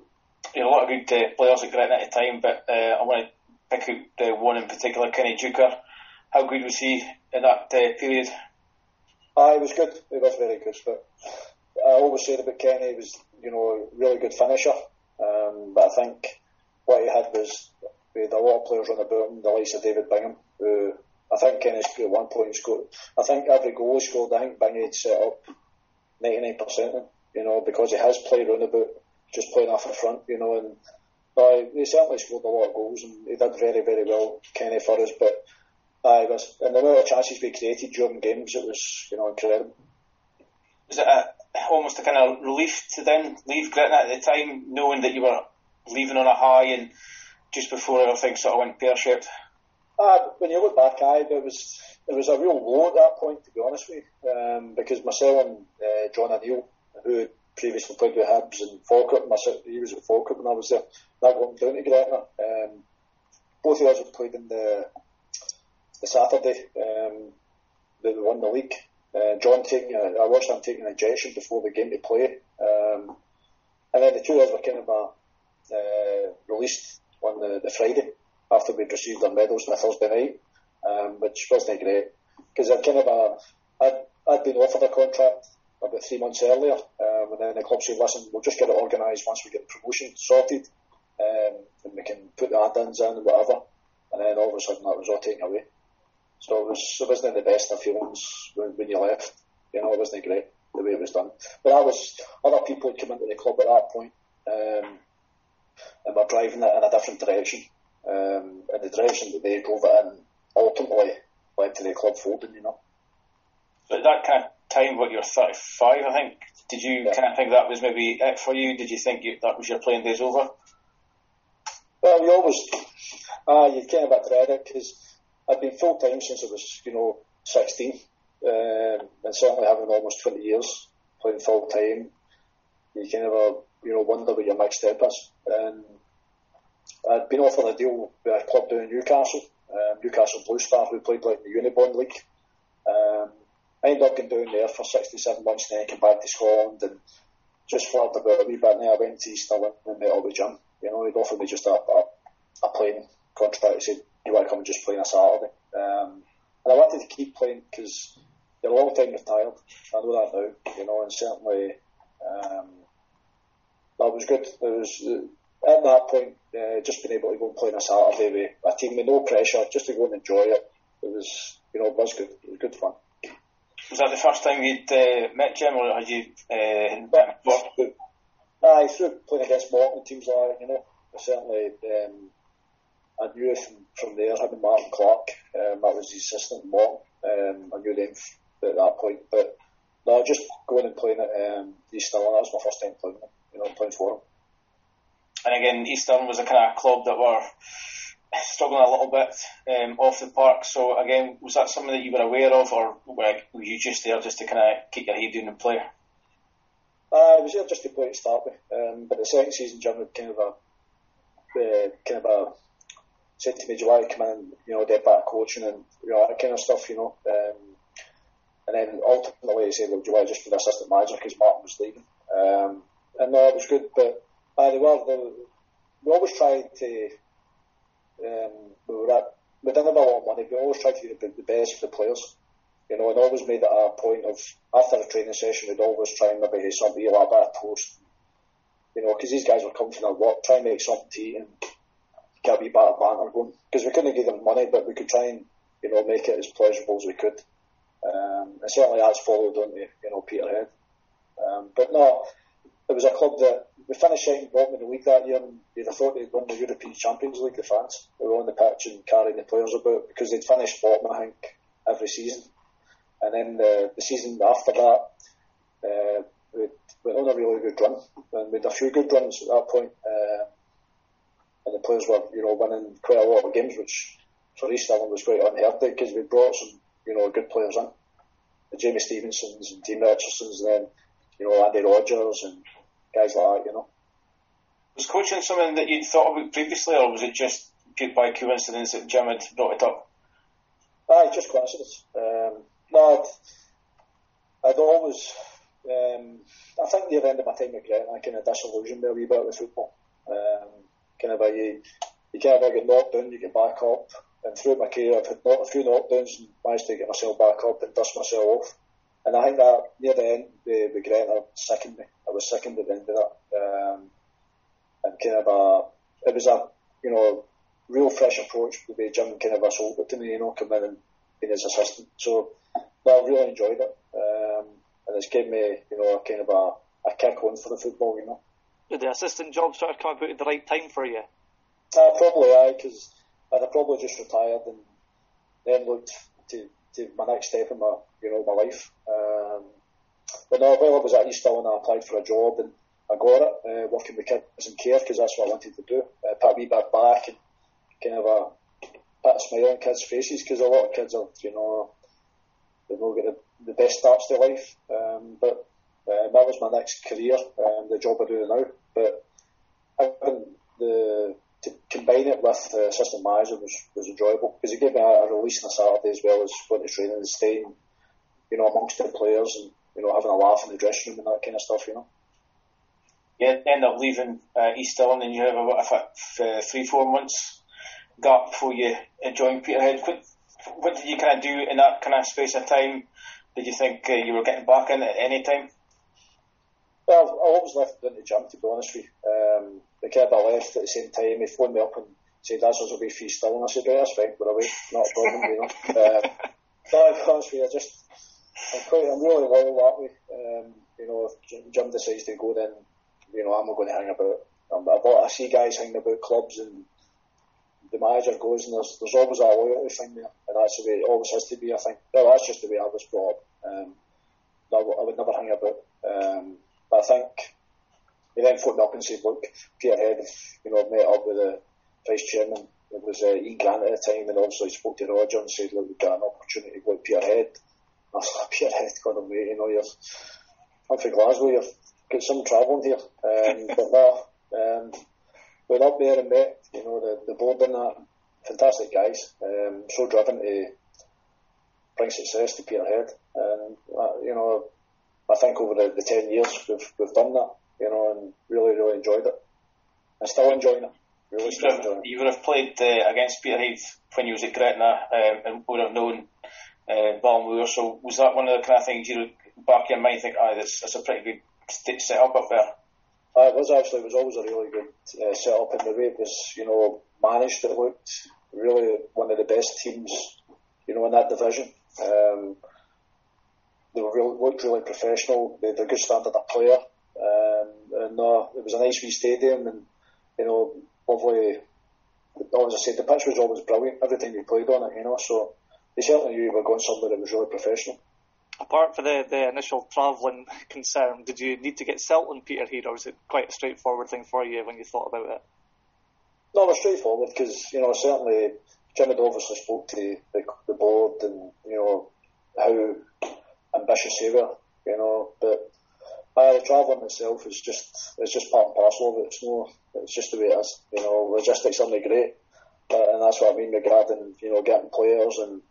You know, a lot of good uh, players at Gretna at the time, but uh, I want to pick out uh, one in particular, Kenny Duker. How good was he in that uh, period? Ah, he was good. He was very good. But I always said about Kenny, he was, you know, a really good finisher. Um, but I think what he had was, we had a lot of players on about him, the likes of David Bingham, who I think Kenny at one point scored. I think every goal he scored, I think Bingham had set up ninety-nine percent of them, you know, because he has played round about, just playing off the front, you know, and uh, he certainly scored a lot of goals, and he did very, very well, Kenny, for us. But uh, it was, and the amount of chances we created during games, it was, you know, incredible. Was it a, almost a kind of relief to then leave Gretna at the time, knowing that you were leaving on a high and just before everything sort of went pear-shaped? Uh, when you look back, aye, it was it was a real low at that point, to be honest with you, um, because myself and uh, John O'Neill, who had previously played with Hibs and Falkirk, myself, he was at Falkirk when I was there, that got down to Gretna. Um, both of us had played in the the Saturday um, that we won the league. Uh, John taking, a, I watched him taking an injection before the game to play, um, and then the two of us were kind of uh, uh, released on the, the Friday after we'd received our medals on a Thursday night, um, which wasn't great, because I'd kind of a, I'd, I'd been offered a contract about three months earlier, um, and then the club said, listen, we'll just get it organised once we get the promotion sorted, um, and we can put the add-ins in and whatever, and then all of a sudden that was all taken away. So it, was, it wasn't the best of feelings when, when you left, you know, it wasn't great the way it was done. But that was, other people had come into the club at that point, um, and were driving it in a different direction. Um, and the direction that they drove it in ultimately led to the club folding, you know. So at that kind of time, what, you're thirty-five, I think, did you yeah. kind of think that was maybe it for you? Did you think you, that was your playing days over? Well, you always, ah, uh, you kind of dread it, because I'd been full time since I was, you know, sixteen, um, and certainly having almost twenty years playing full time, you kind of, uh, you know, wonder what your next step is. And I'd been offered a deal with a club down in Newcastle, um, Newcastle Blue Star, who played like the Unibond League. Um, I ended up going down there for sixty-seven months, and then came back to Scotland and just flirted about a wee bit, and I went to East Stirling and met up with Jim. You know, he'd offered me just a, a, a playing contract. He said, "You want to come and just play on a Saturday?" Um, and I wanted to keep playing because you're a long time retired. I know that now, you know, and certainly um, that was good. It was uh, at that point uh, just being able to go and play on a Saturday with a team with no pressure, just to go and enjoy it. It was, you know, it was good. It was good fun. Was that the first time you'd uh, met Jim, or had you uh, met before? Aye, through playing against Morton teams like that, you know. I certainly, um, I knew from, from there, him and Martin Clark, um, that was his assistant in Morton. Um, I knew them at that point, but no, just going and playing at um, East Stirling, that was my first time playing them, you know, playing for them. And again, East Stirling was a kind of club that were struggling a little bit um, off the park. So again, was that something that you were aware of, or were you just there just to kind of keep your head down and play? Uh, I was there just to play to start with, um, but the second season, Jim had kind of a uh, kind of a said to me, "Do you want to come in and, you know, get back coaching and, you know, that kind of stuff, you know?" Um, and then ultimately he said, "Well, do you want to just be the assistant manager because Martin was leaving?" Um, and no, it was good, but uh, they were they, we always tried to. Um, we were at, we didn't have a lot of money. We always tried to get the, the best for the players, you know, and always made it a point of after a training session, we'd always try and maybe have something a little bit of toast, you know, because these guys were coming from their work, try and make something to eat and get a wee bit of banter going, because we couldn't give them money, but we could try and, you know, make it as pleasurable as we could. Um, and certainly that's followed on to, you know, Peterhead. Um, but no, it was a club that we finished second bottom in the league that year, and you'd have thought they'd won the European Champions League, the fans. They were on the pitch and carrying the players about because they'd finished bottom, I think, every season. And then the, the season after that, uh, we went on a really good run, and we had a few good runs at that point. Uh, and the players were, you know, winning quite a lot of games, which for East Stirling was quite unheard of because we brought some, you know, good players in. The Jamie Stevensons and Dean Richardsons, and then, you know, Andy Rogers and guys like that, you know. Was coaching something that you'd thought about previously, or was it just by coincidence that Jim had brought it up? Aye, just coincidence. Um, no, I'd, I'd always, um, I think near the end of my time at Gretna, I kind of disillusioned me a wee bit with football. Um, kind of a, you, you kind of get knocked down, you get back up, and throughout my career I've had not, a few knockdowns and managed to get myself back up and dust myself off. And I think that near the end, with, with Gretna sickened me. I was sickened at the end of that. Um, and kind of a, it was a, you know, real fresh approach the way Jim kind of sold it to me, you know, coming in and being his assistant. So, no, I really enjoyed it. Um, and it's given me, you know, a kind of a, a kick on for the football, you know. Did the assistant job sort of come about at the right time for you? Uh, probably, aye, because I'd have probably just retired and then looked to, to my next step in my, you know, my life. Um, but no, while I was at East Stirling, I applied for a job and I got it, uh, working with kids in care because that's what I wanted to do. Uh, put a wee bit back and kind of a, put a smile on kids' faces because a lot of kids are, you know, they've not got the, the best starts to life. Um, but uh, that was my next career, um, the job I do now. But having the to combine it with the assistant manager was, was enjoyable because it gave me a, a release on a Saturday as well as going to training and staying, you know, amongst the players and, you know, having a laugh in the dressing room and that kind of stuff, you know. You end up leaving uh, East Stirling and you have a, a, a three, four months gap before you joined Peterhead. What, what did you kind of do in that kind of space of time? Did you think uh, you were getting back in at any time? Well, I always left it in the gym, to be honest with you. Um, the kid I left at the same time, he phoned me up and said, "That's us away for East Stirling." I said, "Right, that's fine, we're away, not a problem," you know. Uh, no, to be honest with you, I just, I'm quite, I'm really loyal that way. Um, you know, if Jim decides to go, then, you know, I'm not going to hang about. Um, I, I see guys hanging about clubs and the manager goes and there's, there's always a loyalty thing there, and that's the way it always has to be, I think. Well, that's just the way I was brought up. Um, no, I would never hang about. Um, but I think he then phoned me up and said, "Look, Peterhead, you know, met up with the vice chairman. It was uh, Ian Grant at the time, and obviously spoke to Roger and said, "Look, we've got an opportunity to go to Peterhead." I was like, "Peterhead, God away, you know, you're, I'm from Glasgow, you've got some travelling here." Um, but no, um, went up there and met, you know, the, the board and that. Fantastic guys, um, so driven to bring success to Peterhead. And, uh, you know, I think over the, the ten years we've, we've done that. you know, and really, really enjoyed it. I'm still enjoying it. Really still enjoying it. You would have played uh, against Peterhead when you was at Gretna, um, and would have known uh, Balmoor. So was that one of the kind of things you look back in your mind, think, ah, that's, that's a pretty good st- set up up there? Uh, it was actually, it was always a really good uh, set up, and the way it was, you know, managed, it looked really one of the best teams, you know, in that division. Um, they were really, looked really professional. They had a good standard of player, um, and uh, it was a nice wee stadium, and you know, lovely. As I said, the pitch was always brilliant every time you played on it, you know. So they certainly knew you were going somewhere that was really professional. Apart from the, the initial travelling concern, did you need to get settled in Peterhead, or was it quite a straightforward thing for you when you thought about it? No, it was straightforward because, you know, certainly Jim had obviously spoke to the, the board and, you know, how ambitious they were, you know, but uh, the travelling itself is just it's just part and parcel of it. It's no, it's just the way it is, you know. Logistics aren't great, but, and that's what I mean regarding, you know, getting players, and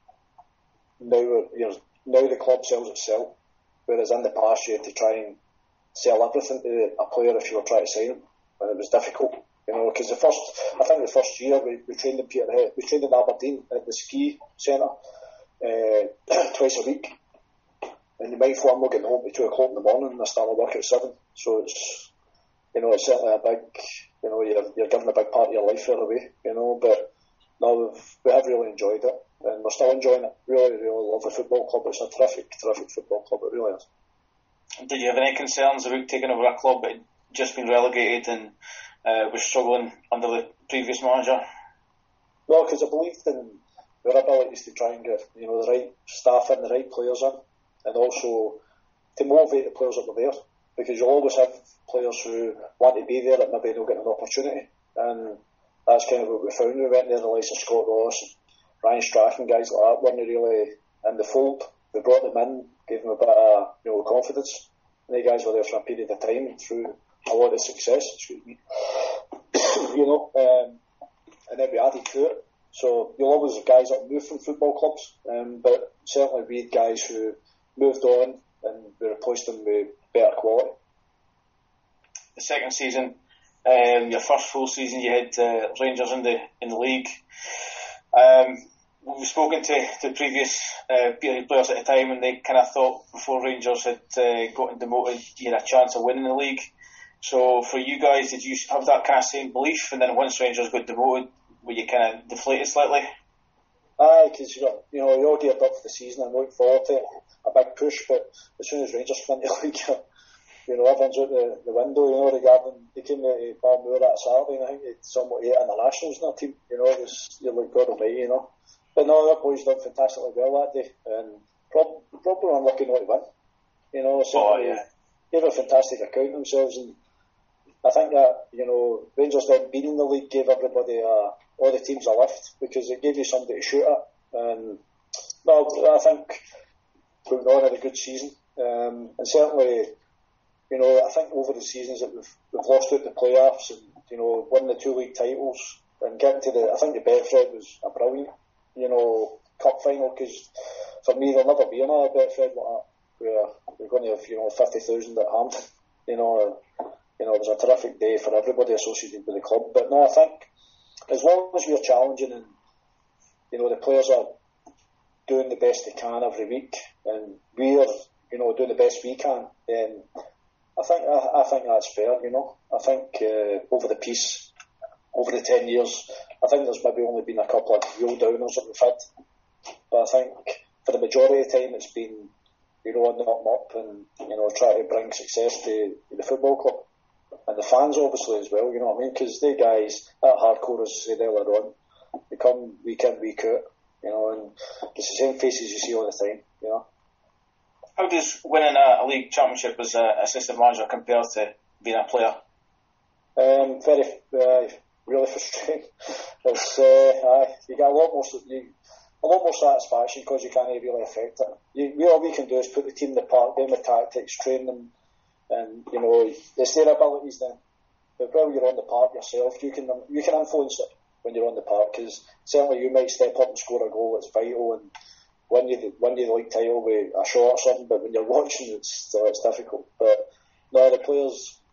now you know, now the club sells itself, whereas in the past you had to try and sell everything to a player if you were trying to sign him, and it was difficult, you know, because the first, I think the first year we, we trained in Peterhead, we trained in Aberdeen at the ski centre uh, twice a week, and you might think I'm not getting home at two o'clock in the morning and I start to work at seven, so it's, you know, it's certainly a big, you know, you're, you're giving a big part of your life right away, you know, but no, we've, we have really enjoyed it, and we're still enjoying it. Really, really love the football club. It's a terrific, terrific football club. It really is. Did you have any concerns about taking over a club that had just been relegated and uh, was struggling under the previous manager? No, because I believed in their abilities to try and get, you know, the right staff in, the right players in, and also to motivate the players that were there, because you'll always have players who want to be there that maybe don't get an opportunity, and that's kind of what we found. We went there, the likes of Scott Ross, Ryan Strachan, guys like that weren't really in the fold. We brought them in, gave them a bit of, you know, confidence, and the guys were there for a period of time through a lot of success, excuse me, you know, um, and then we added to it. So you'll always have guys that move from football clubs, um, but certainly we had guys who moved on and we replaced them with better quality. The second season, um, your first full season, you had uh, Rangers in the in the league. Um, we've spoken to, to previous uh, Peterhead players at the time, and they kind of thought before Rangers had uh, gotten demoted, you had a chance of winning the league. So for you guys, did you have that kind of same belief? And then once Rangers got demoted, were you kind of deflated slightly? Aye, because you got, you know, you're all geared up for the season and looking forward to it, a big push, but as soon as Rangers went to the league, you know, everyone's out the, the window, you know, regarding, they came to Balmoor that Saturday, and I think they'd somewhat eight internationals in their team, you know, it was, you're like, God almighty, you know. But no, their boys done fantastically well that day, and prob- probably unlucky not to win, you know, so oh, yeah. They gave a fantastic account of themselves, and I think that, you know, Rangers then being in the league gave everybody, uh, all the teams a lift, because it gave you somebody to shoot at, and no, I think we've on had a good season, um, and certainly, you know, I think over the seasons that we've we've lost out the playoffs and, you know, won the two league titles and getting to the, I think the Betfred was a brilliant, you know, cup final, because for me there'll never be another Betfred like that where we're going to have, you know, fifty thousand at Hampden, you know, you know, it was a terrific day for everybody associated with the club. But no, I think as long as we're challenging and, you know, the players are doing the best they can every week and we're, you know, doing the best we can, then I think I, I think that's fair, you know. I think uh, over the piece, over the ten years, I think there's maybe only been a couple of real downers that we've had. But I think for the majority of the time it's been, you know, on the up and up and, you know, try to bring success to, to the football club. And the fans obviously as well, you know what I mean? Because they guys, that hardcore, as I said earlier on, they come week in, week out, you know, and it's the same faces you see all the time, you know. How does winning a, a league championship as an assistant manager compare to being a player? Um, very, uh, really frustrating. It's, uh, uh, you get a lot more, you, a lot more satisfaction because you can't really affect it. You, we, all we can do is put the team in the park, give them the tactics, train them, and, you know, it's their abilities then. But while you're on the park yourself, you can you can influence it when you're on the park, because certainly you might step up and score a goal that's vital and win you the, win you the league title with a shot or something, but when you're watching, it's, uh, it's difficult. But no, the players,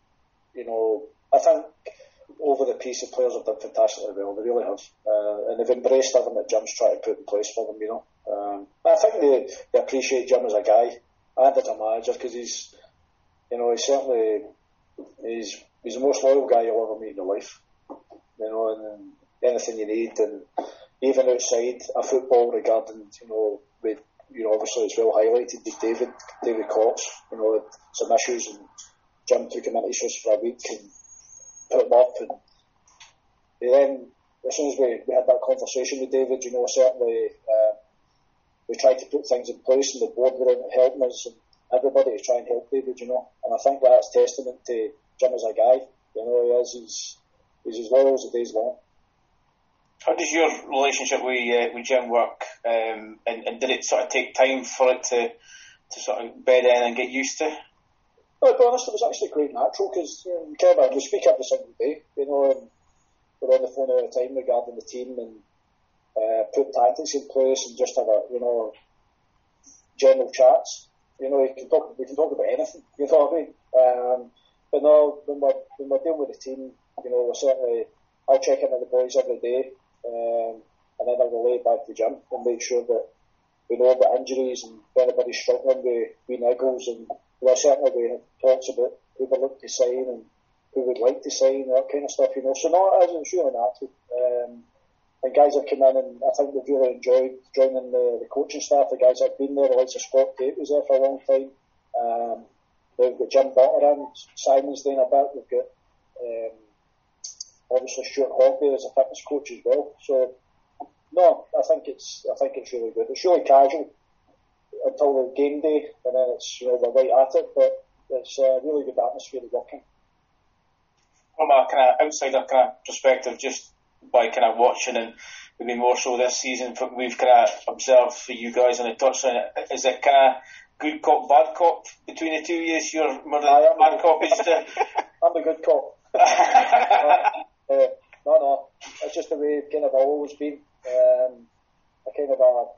you know, I think over the piece, the players have done fantastically well. They really have, uh, and they've embraced everything that Jim's trying to put in place for them. You know, um, I think they, they appreciate Jim as a guy and as a manager because he's, you know, he's certainly he's he's the most loyal guy you'll ever meet in your life. You know, and anything you need, and even outside of football, regarding you know, with you know, obviously it's well highlighted with David David Cox. You know, some issues, and Jim took him into his house for a week and put him up, and then as soon as we, we had that conversation with David, you know, certainly uh, we tried to put things in place, and the board were in helping us, and everybody to try and help David, you know, and I think that's testament to Jim as a guy. You know, he is he's, he's as loyal as the day's long. How does your relationship with uh, with Jim work, um, and, and did it sort of take time for it to to sort of bed in and get used to? Well, to be honest, it was actually quite natural because um, Kevin, we speak every single day, you know, and we're on the phone all the time regarding the team and uh, put tactics in place and just have a, you know, general chats. You know, we can talk, we can talk about anything, you know what I mean? Um, but no, when we're, when we're dealing with the team, you know, we're certainly, I'll check in with the boys every day, um, and then I'll relay back to Jim and make sure that we know about injuries and if anybody's struggling with, with niggles, and you know, certainly we have talks about who we look to sign and who we'd like to sign, that kind of stuff, you know. So no, it is, it's really natural. Um, and guys have come in and I think they've really enjoyed joining the, the coaching staff. The guys that have been there, the likes of Scott Tate was there for a long time. Um, we've got Jim Butler in, Simon's doing a bit, we've got um, obviously Stuart Hogg there as a fitness coach as well. So no, I think it's I think it's really good. It's really casual until the game day, and then it's, you know, we're right at it, but it's a really good atmosphere to work in. From a kind of outsider kind of perspective, just by kind of watching, and maybe more so this season, we've kind of observed for you guys on the touchline, is it kind of good cop, bad cop between the two of you? You're more the bad cop is the... I'm a good cop. uh, uh, no, no, it's just the way kind of I've always been. Um, I kind of a,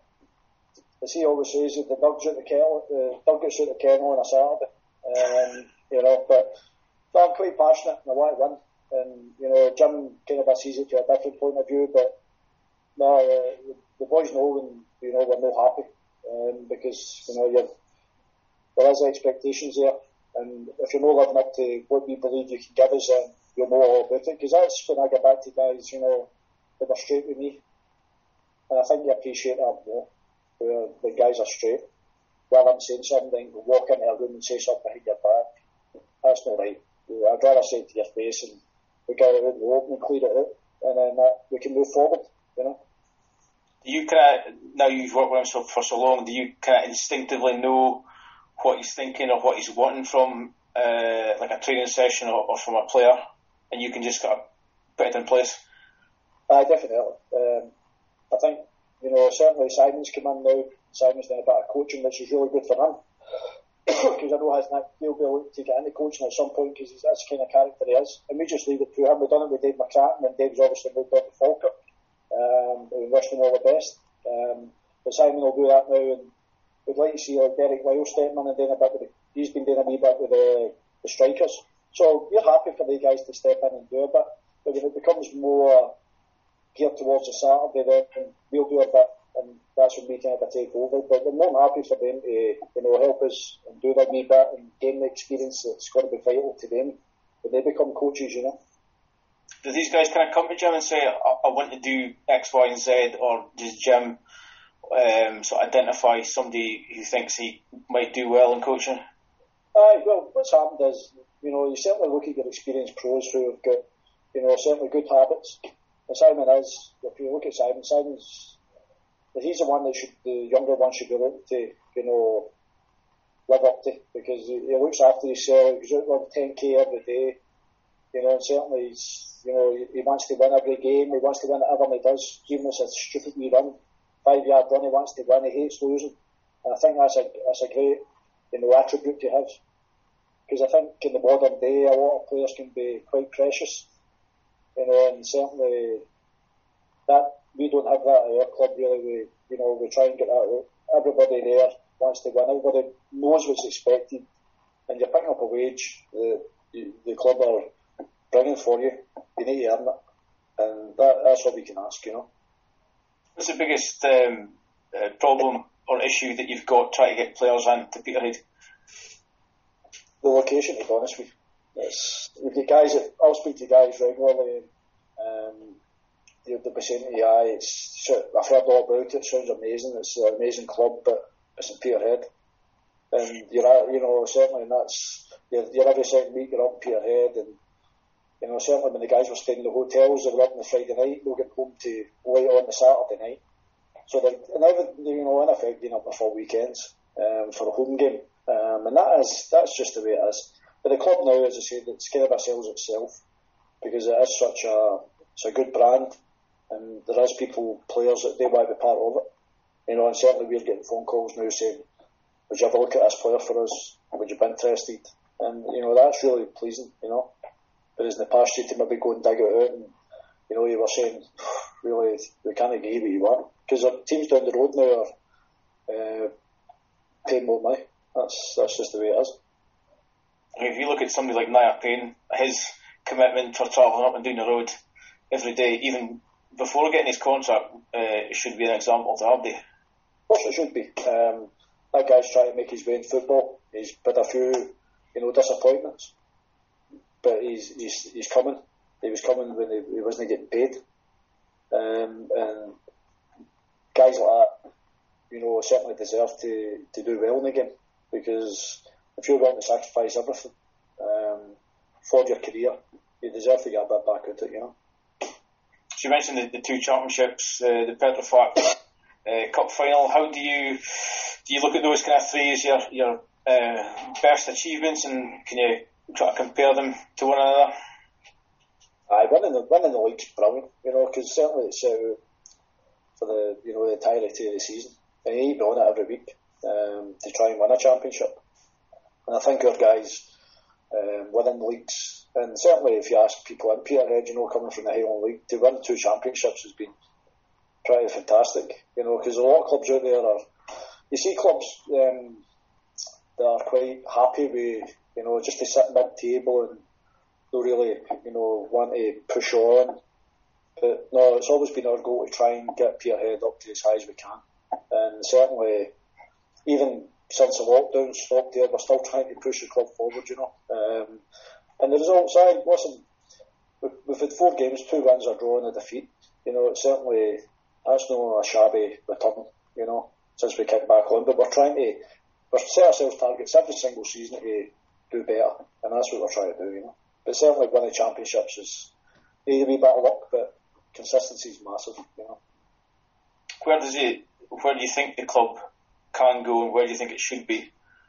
as he always says, the dog's out the kettle, the dog gets out the kennel on a Saturday. Um, you know, but no, I'm quite passionate and I want to win. And you know, Jim kind of sees it from a different point of view, but no, uh, the boys know when you know we're not happy, um, because you know you're, there is expectations there, and if you're not living up to what we believe you can give us, then you'll know all about it. Because that's when I get back to guys, you know, that are straight with me, and I think you appreciate that more. Where the guys are straight, rather than saying something, walk into a room and say something behind your back. That's not right. I'd rather say it to your face and we get it out in the open and clear it out, and then uh, we can move forward, you know. Do you kind of, now you've worked with him so, for so long, do you kind of instinctively know what he's thinking or what he's wanting from uh, like a training session or, or from a player, and you can just kind of put it in place? Uh, definitely. Um, I think, you know, certainly Simon's come in now. Simon's done a bit of coaching, which is really good for him. Because I know he'll be able to get into coaching at some point, because that's the kind of character he is. And we just leave it to him. We've done it with Dave McCratton, and Dave's obviously moved on to Falkirk. Um, we wish him all the best. Um, but Simon will do that now, and we'd like to see like Derek Lyle stepping in and doing a bit with the, he's been doing a wee bit with the, the strikers. So we're happy for the guys to step in and do a bit. But when it becomes more geared towards the Saturday, then we'll do a bit, and that's when we kind of take over. But we're more than happy for them to, you know, help us and do their wee bit and gain the experience that's going to be vital to them when they become coaches, you know. Do these guys kind of come to Jim and say, I, I want to do X, Y and Z, or does Jim um, sort of identify somebody who thinks he might do well in coaching? Aye, uh, well, what's happened is, you know, you certainly look at your experienced pros who have got, you know, certainly good habits. And Simon is, if you look at Simon, Simon's, he's the one that should, the younger one should be looking to, you know, live up to, because he, he looks after himself, he goes out on ten K every day, you know, and certainly he's, you know, he, he wants to win every game, he wants to win everything he does, even if it's a stupid wee run, five yard run, he wants to win, he hates losing. And I think that's a, that's a great, you know, attribute to have. Because I think in the modern day, a lot of players can be quite precious, you know, and certainly that, we don't have that at our club really. We, you know, we try and get that out. Everybody there wants to win. Everybody knows what's expected, and you're picking up a wage that you, the club are bringing for you, you need to earn it, and that, that's all we can ask, you know. What's the biggest um, uh, problem or issue that you've got trying to get players in to Peterhead? The location, to be honest with you. It's, the guys, that, I'll speak to guys regularly, and um, they'll, they'll be saying to you, aye, it's, I've heard all about it, it sounds amazing, it's an amazing club, but it's in Peterhead. And you're at, you know, certainly, and that's, you're, you're every second week, you're up in Peterhead, and, you know, certainly when the guys were staying in the hotels, they were up on the Friday night, they'll get home to late on the Saturday night. So they're, and even, you know, in effect, being up the full weekends um, for a home game. Um, and that is, that's just the way it is. But the club now, as I said, it's kind of sells itself, because it is such a, it's a good brand, and there is people, players, that they want to be part of it. You know, and certainly we're getting phone calls now saying, would you have a look at this player for us? Would you be interested? And, you know, that's really pleasing, you know. Whereas in the past, you to maybe go and dig it out, and, you know, you were saying, really, we can't give you what you want. Because our teams down the road now are uh, paying more money. That's that's just the way it is. If you look at somebody like Niall Payne, his commitment for travelling up and down the road every day, even before getting his contract, uh, should be an example to everybody. Of course it should be. Um, that guy's trying to make his way in football. He's had a few, you know, disappointments, but he's he's he's coming. He was coming when he, he wasn't getting paid, um, and guys like that, you know, certainly deserve to, to do well in the game, because if you're willing to sacrifice everything um, for your career, you deserve to get a bit back at it, you know. So you mentioned the, the two championships, uh, the Petrofac uh, Cup final. How do you do you look at those kind of three as your your uh, best achievements, and can you try to compare them to one another? Aye, winning the winning the league's brilliant, you know, because certainly it's uh, for the you know the entirety of the season, and you need to be on it every week um, to try and win a championship. And I think our guys um, winning leagues, and certainly if you ask people in Peterhead, you know, coming from the Highland League, to win two championships has been pretty fantastic, you know, because a lot of clubs out there are, you see clubs um, that are quite happy with, you know, just to sit mid-table and don't really, you know, want to push on. But no, it's always been our goal to try and get Peterhead up to as high as we can. And certainly, even since the lockdown stopped there, we're still trying to push the club forward, you know. Um, and the results, I listen, we've, we've had four games, two wins, a draw and a defeat. You know, it's certainly, that's not a shabby return, you know, since we kicked back on. But we're trying to, we're set ourselves targets every single season to do better. And that's what we're trying to do, you know. But certainly winning championships is, need a wee bit of luck, but consistency is massive, you know. Where does it, where do you think the club can go, and where do you think it should be?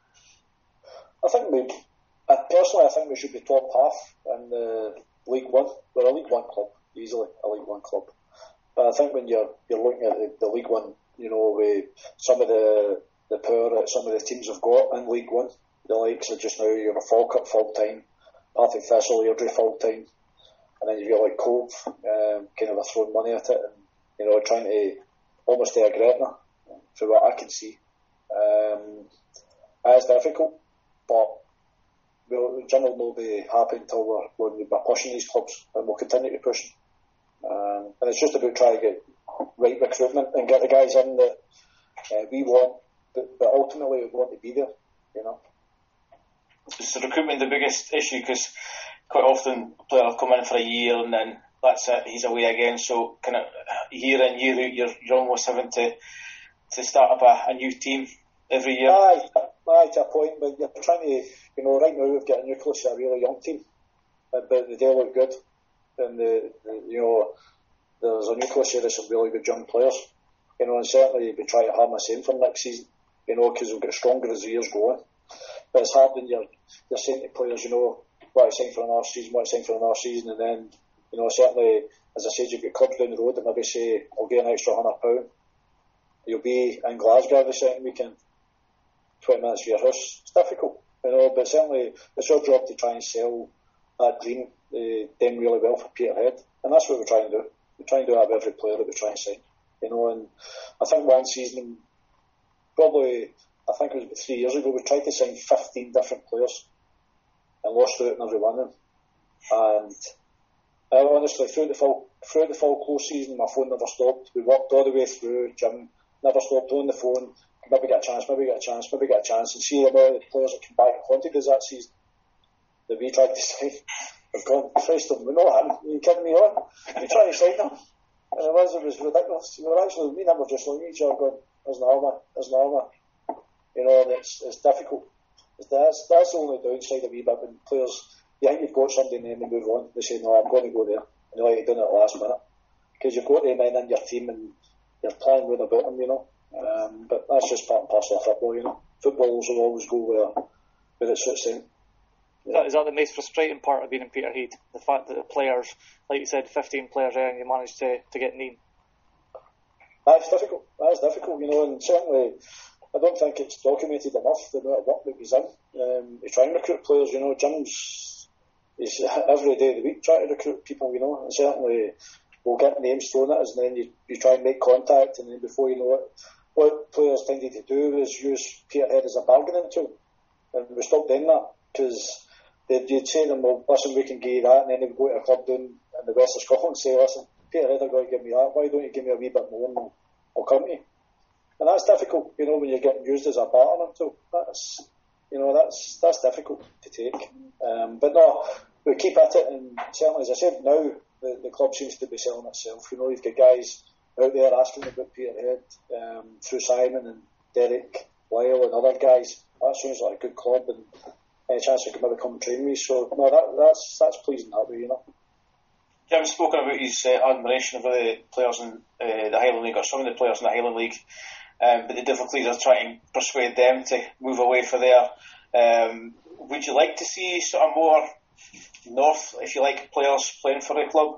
I think we, uh, personally, I think we should be top half in the League One. We're a League One club, easily a League One club. But I think when you're you're looking at the, the League One, you know, with some of the the power that some of the teams have got in League One, the likes of just now, you're a Falkirk full time, Partick Thistle, Airdrie full time, and then you've got like Cove, um, kind of throwing money at it, and you know, trying to almost do a Gretna, for what I can see. Um, it's difficult, but we'll generally will be happy until we're, when we're pushing these clubs, and we'll continue to push them. Um, and it's just about trying to get right recruitment and get the guys in that uh, we want, but, but ultimately we want to be there, you know. Is the recruitment the biggest issue? Because quite often a player will come in for a year and then that's it, he's away again. So kind of year in, year out, you're, you're almost having to to start up a, a new team every year. Aye, aye, to a point, but you're trying to, you know, right now we've got a nucleus of a really young team, but they do look good, and the, the you know, there's a nucleus here of some really good young players, you know, and certainly we try to have the same for next season, you know, because we'll get stronger as the years go on. But it's hard when you're you're saying to players, you know, what I signed for another season, what I signed for another season, and then, you know, certainly, as I said, you've got clubs down the road that maybe say, I'll get an extra hundred pound. You'll be in Glasgow every second weekend, twenty minutes for your house. It's difficult, you know, but certainly it's our job to try and sell that dream uh, done really well for Peterhead, and that's what we're trying to do. We try and do that with every player that we try and sign, you know. And I think one season, probably, I think it was about three years ago, we tried to sign fifteen different players, and lost out on every one of them. And uh, honestly, through the full through the full close season, my phone never stopped. We worked all the way through. Jim never stopped on the phone. Maybe get a chance, maybe get a chance, maybe get a chance. And see a lot of the players that came back and haunted us that season that we tried to sign. I've gone, Christ, we know him. Are you kidding me on? We tried to sign him. And it was, it was ridiculous. We were actually, me and him were just looking at each other going, there's an armour, there's an armour. You know, and it's, it's difficult. It's, that's, that's the only downside a wee bit when players, you think you've got somebody and then they move on. They say, no, I'm going to go there. And they're like, you're doing it at the last minute. Because you've got them in your team and you're playing with about them, you know. Um, but that's just part and parcel of football, you know. Footballers will always go where, where it suits them. Yeah. Is that the most frustrating part of being in Peterhead? The fact that the players, like you said, fifteen players there and you managed to, to get nine? That's difficult. That's difficult, you know, and certainly I don't think it's documented enough the amount of work that goes in um, to try and recruit players, you know. Jim's is every day of the week trying to recruit people, you know, and certainly we'll get names thrown at us and then you, you try and make contact and then before you know it, what players tended to do is use Peterhead as a bargaining tool, and we stopped doing that because they'd, you'd say to them, well, listen, we can give you that, and then they'd go to a club down in the west of Scotland and say, listen, Peterhead are going to give me that, why don't you give me a wee bit more and I'll, I'll come to you. And that's difficult, you know, when you're getting used as a bargaining tool. That's, you know, that's that's difficult to take. Um, but no, we keep at it, and certainly, as I said, now the, the club seems to be selling itself. You know, you've got guys out there asking about Peterhead um, through Simon and Derek Lyle and other guys. That sounds like a good club, and any chance they could maybe come and train me. So no, that that's that's pleasing that way, you know. Jim's spoken about his uh, admiration of the players in uh, the Highland League, or some of the players in the Highland League, um, but the difficulties of trying to persuade them to move away from there. Um, would you like to see sort of more north, if you like, players playing for a club?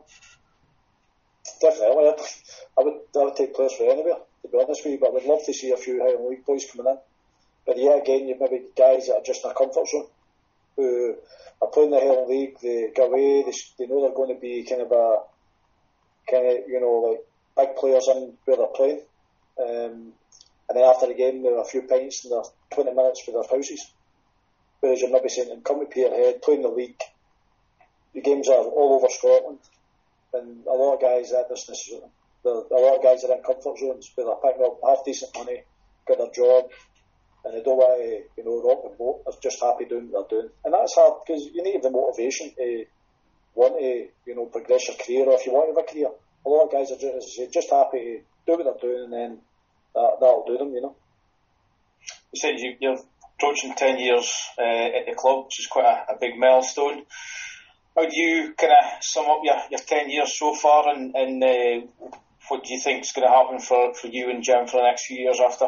Definitely. I would, I would take players for anywhere, to be honest with you, but I would love to see a few Highland League boys coming in. But yeah, again, you've maybe guys that are just in a comfort zone, who are playing the Highland League, they go away, they, they know they're going to be kind of a, kind of, you know, like big players in where they're playing. Um, and then after the game, there are a few pints and they're twenty minutes for their houses. Whereas you're maybe saying, come to Peterhead, playing the league. The games are all over Scotland. And a lot of guys, that business, a lot of guys are in comfort zones where they're picking up half decent money, got their job, and they don't want to, you know, rock the boat. They're just happy doing what they're doing. And that's hard because you need the motivation to want to, you know, progress your career, or if you want to have a career. A lot of guys are just, as I say, just happy to do what they're doing, and then that, that'll do them, you know. You said you, you're approaching ten years uh, at the club, which is quite a, a big milestone. How do you kind of sum up your, your ten years so far, and, and uh, what do you think is going to happen for, for you and Jim for the next few years after?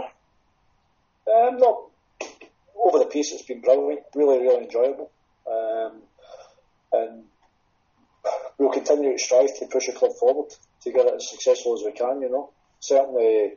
Um, no, over the piece it's been brilliant, really, really enjoyable. Um, and we'll continue to strive to push the club forward to get it as successful as we can, you know. Certainly,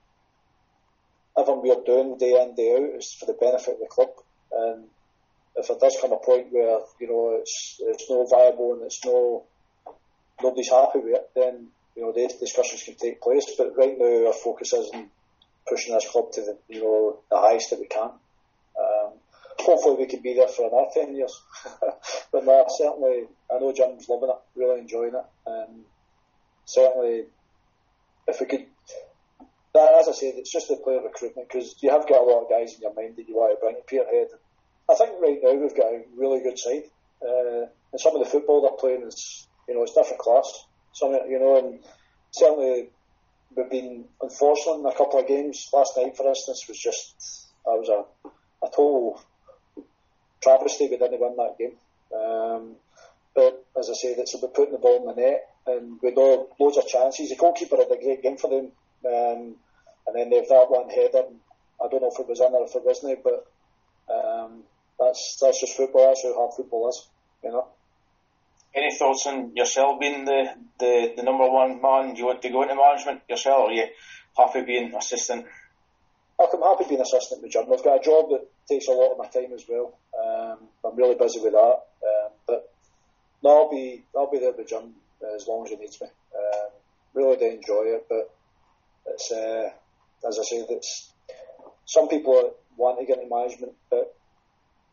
everything we're doing day in, day out is for the benefit of the club. And if it does come a point where, you know, it's it's not viable and it's no, nobody's happy with it, then, you know, the discussions can take place. But right now our focus is on pushing this club to the, you know, the highest that we can. Um, hopefully we can be there for another ten years. But no, certainly, I know Jim's loving it, really enjoying it. And certainly, if we could, that, as I said, it's just the player recruitment, because you have got a lot of guys in your mind that you want to bring to Peterhead. I think right now we've got a really good side. Uh, and some of the football they're playing is, you know, it's different class. Some, you know, and certainly we've been unfortunate in a couple of games. Last night, for instance, was just, that was a, a total travesty. We didn't win that game. Um, but as I said, it's about putting the ball in the net, and we know loads of chances. The goalkeeper had a great game for them, um, and then they've that one header. I don't know if it was in or if it wasn't, but um, that's that's just football. That's how hard football is, you know. Any thoughts on yourself being the, the, the number one man? Do you want to go into management yourself, or are you happy being assistant? I'm happy being assistant with Jim. I've got a job that takes a lot of my time as well. Um, I'm really busy with that. Um, but no, I'll be I'll be there with Jim as long as he needs me. Um, really do enjoy it, but it's uh, as I said, it's some people want to get into management, but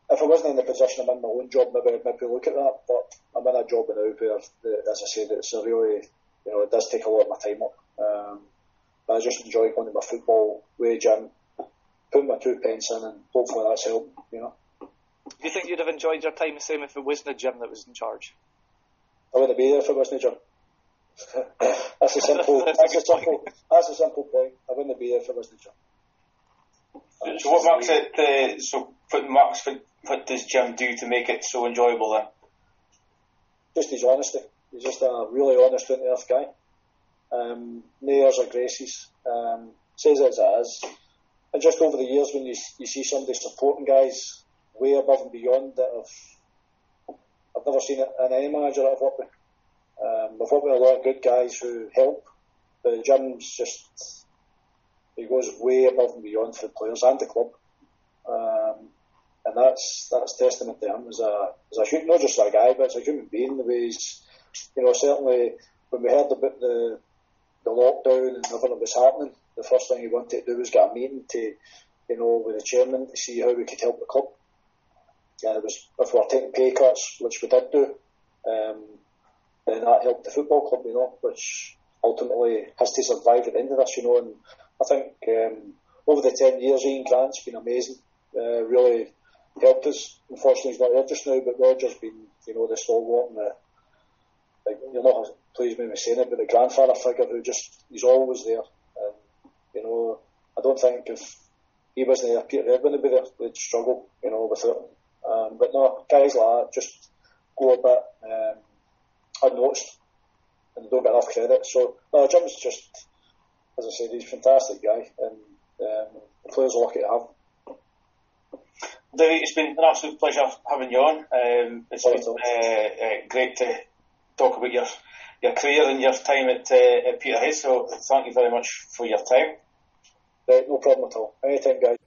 if I wasn't in the position I'm in my own job, maybe I'd maybe look at that. But I'm in a job now where, the, as I said, it's a really, you know, it does take a lot of my time up. Um, but I just enjoy going to my football way gym, putting my two pence in, and hopefully that's helped, you know. Do you think you'd have enjoyed your time the same if it wasn't a gym that was in charge? I wouldn't be there if it wasn't a gym. that's a simple. that's, that's a simple. Point. That's a simple point. I wouldn't be there if it wasn't a gym. So, so what makes it? Uh, so, what marks? What, what does Jim do to make it so enjoyable then? Just his honesty. He's just a really honest, down to earth guy. Um, no airs or graces. Um, says it as it is. And just over the years, when you you see somebody supporting guys way above and beyond that, I've I've never seen it in any manager that I've worked with. Um, I've worked with a lot of good guys who help, but Jim's just, he goes way above and beyond for the players and the club, um, and that's that's testament to him as a as a not just a guy, but as a human being. The way he's, you know, certainly when we heard about the the lockdown and everything that was happening, the first thing he wanted to do was get a meeting to, you know, with the chairman to see how we could help the club. And it was, if we were taking pay cuts, which we did do, um, then that helped the football club, you know, which ultimately has to survive at the end of this, you know. And I think um, over the ten years, Ian Grant's been amazing, uh, really helped us. Unfortunately, he's not here just now, but Roger's been, you know, the stalwart and the, like, you're not pleased with me saying it, but the grandfather figure who just, he's always there. And, you know, I don't think if he wasn't there, Peter Head wouldn't be there, they'd struggle, you know, with it. Um, but no, guys like that just go a bit um, unnoticed and don't get enough credit. So, no, Jim's just, as I said, he's a fantastic guy, and um, the players are lucky to have him. Davey, it's been an absolute pleasure having you on. Um, it's been uh, uh, great to talk about your your career and your time at, uh, at Peterhead, so thank you very much for your time. Right, no problem at all. Anytime, guys.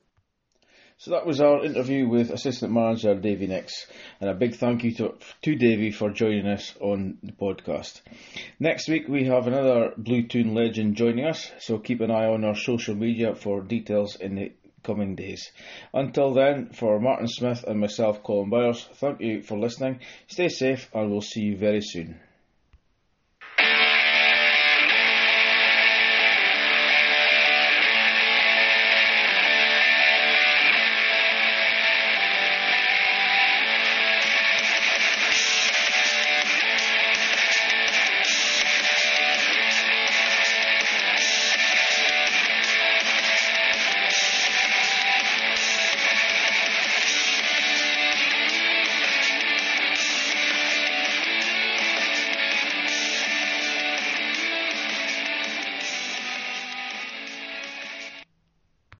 So that was our interview with assistant manager Davy Nicks, and a big thank you to, to Davy for joining us on the podcast. Next week we have another Blue Toon legend joining us, so keep an eye on our social media for details in the coming days. Until then, for Martin Smith and myself, Colin Byers, thank you for listening, stay safe, and we'll see you very soon.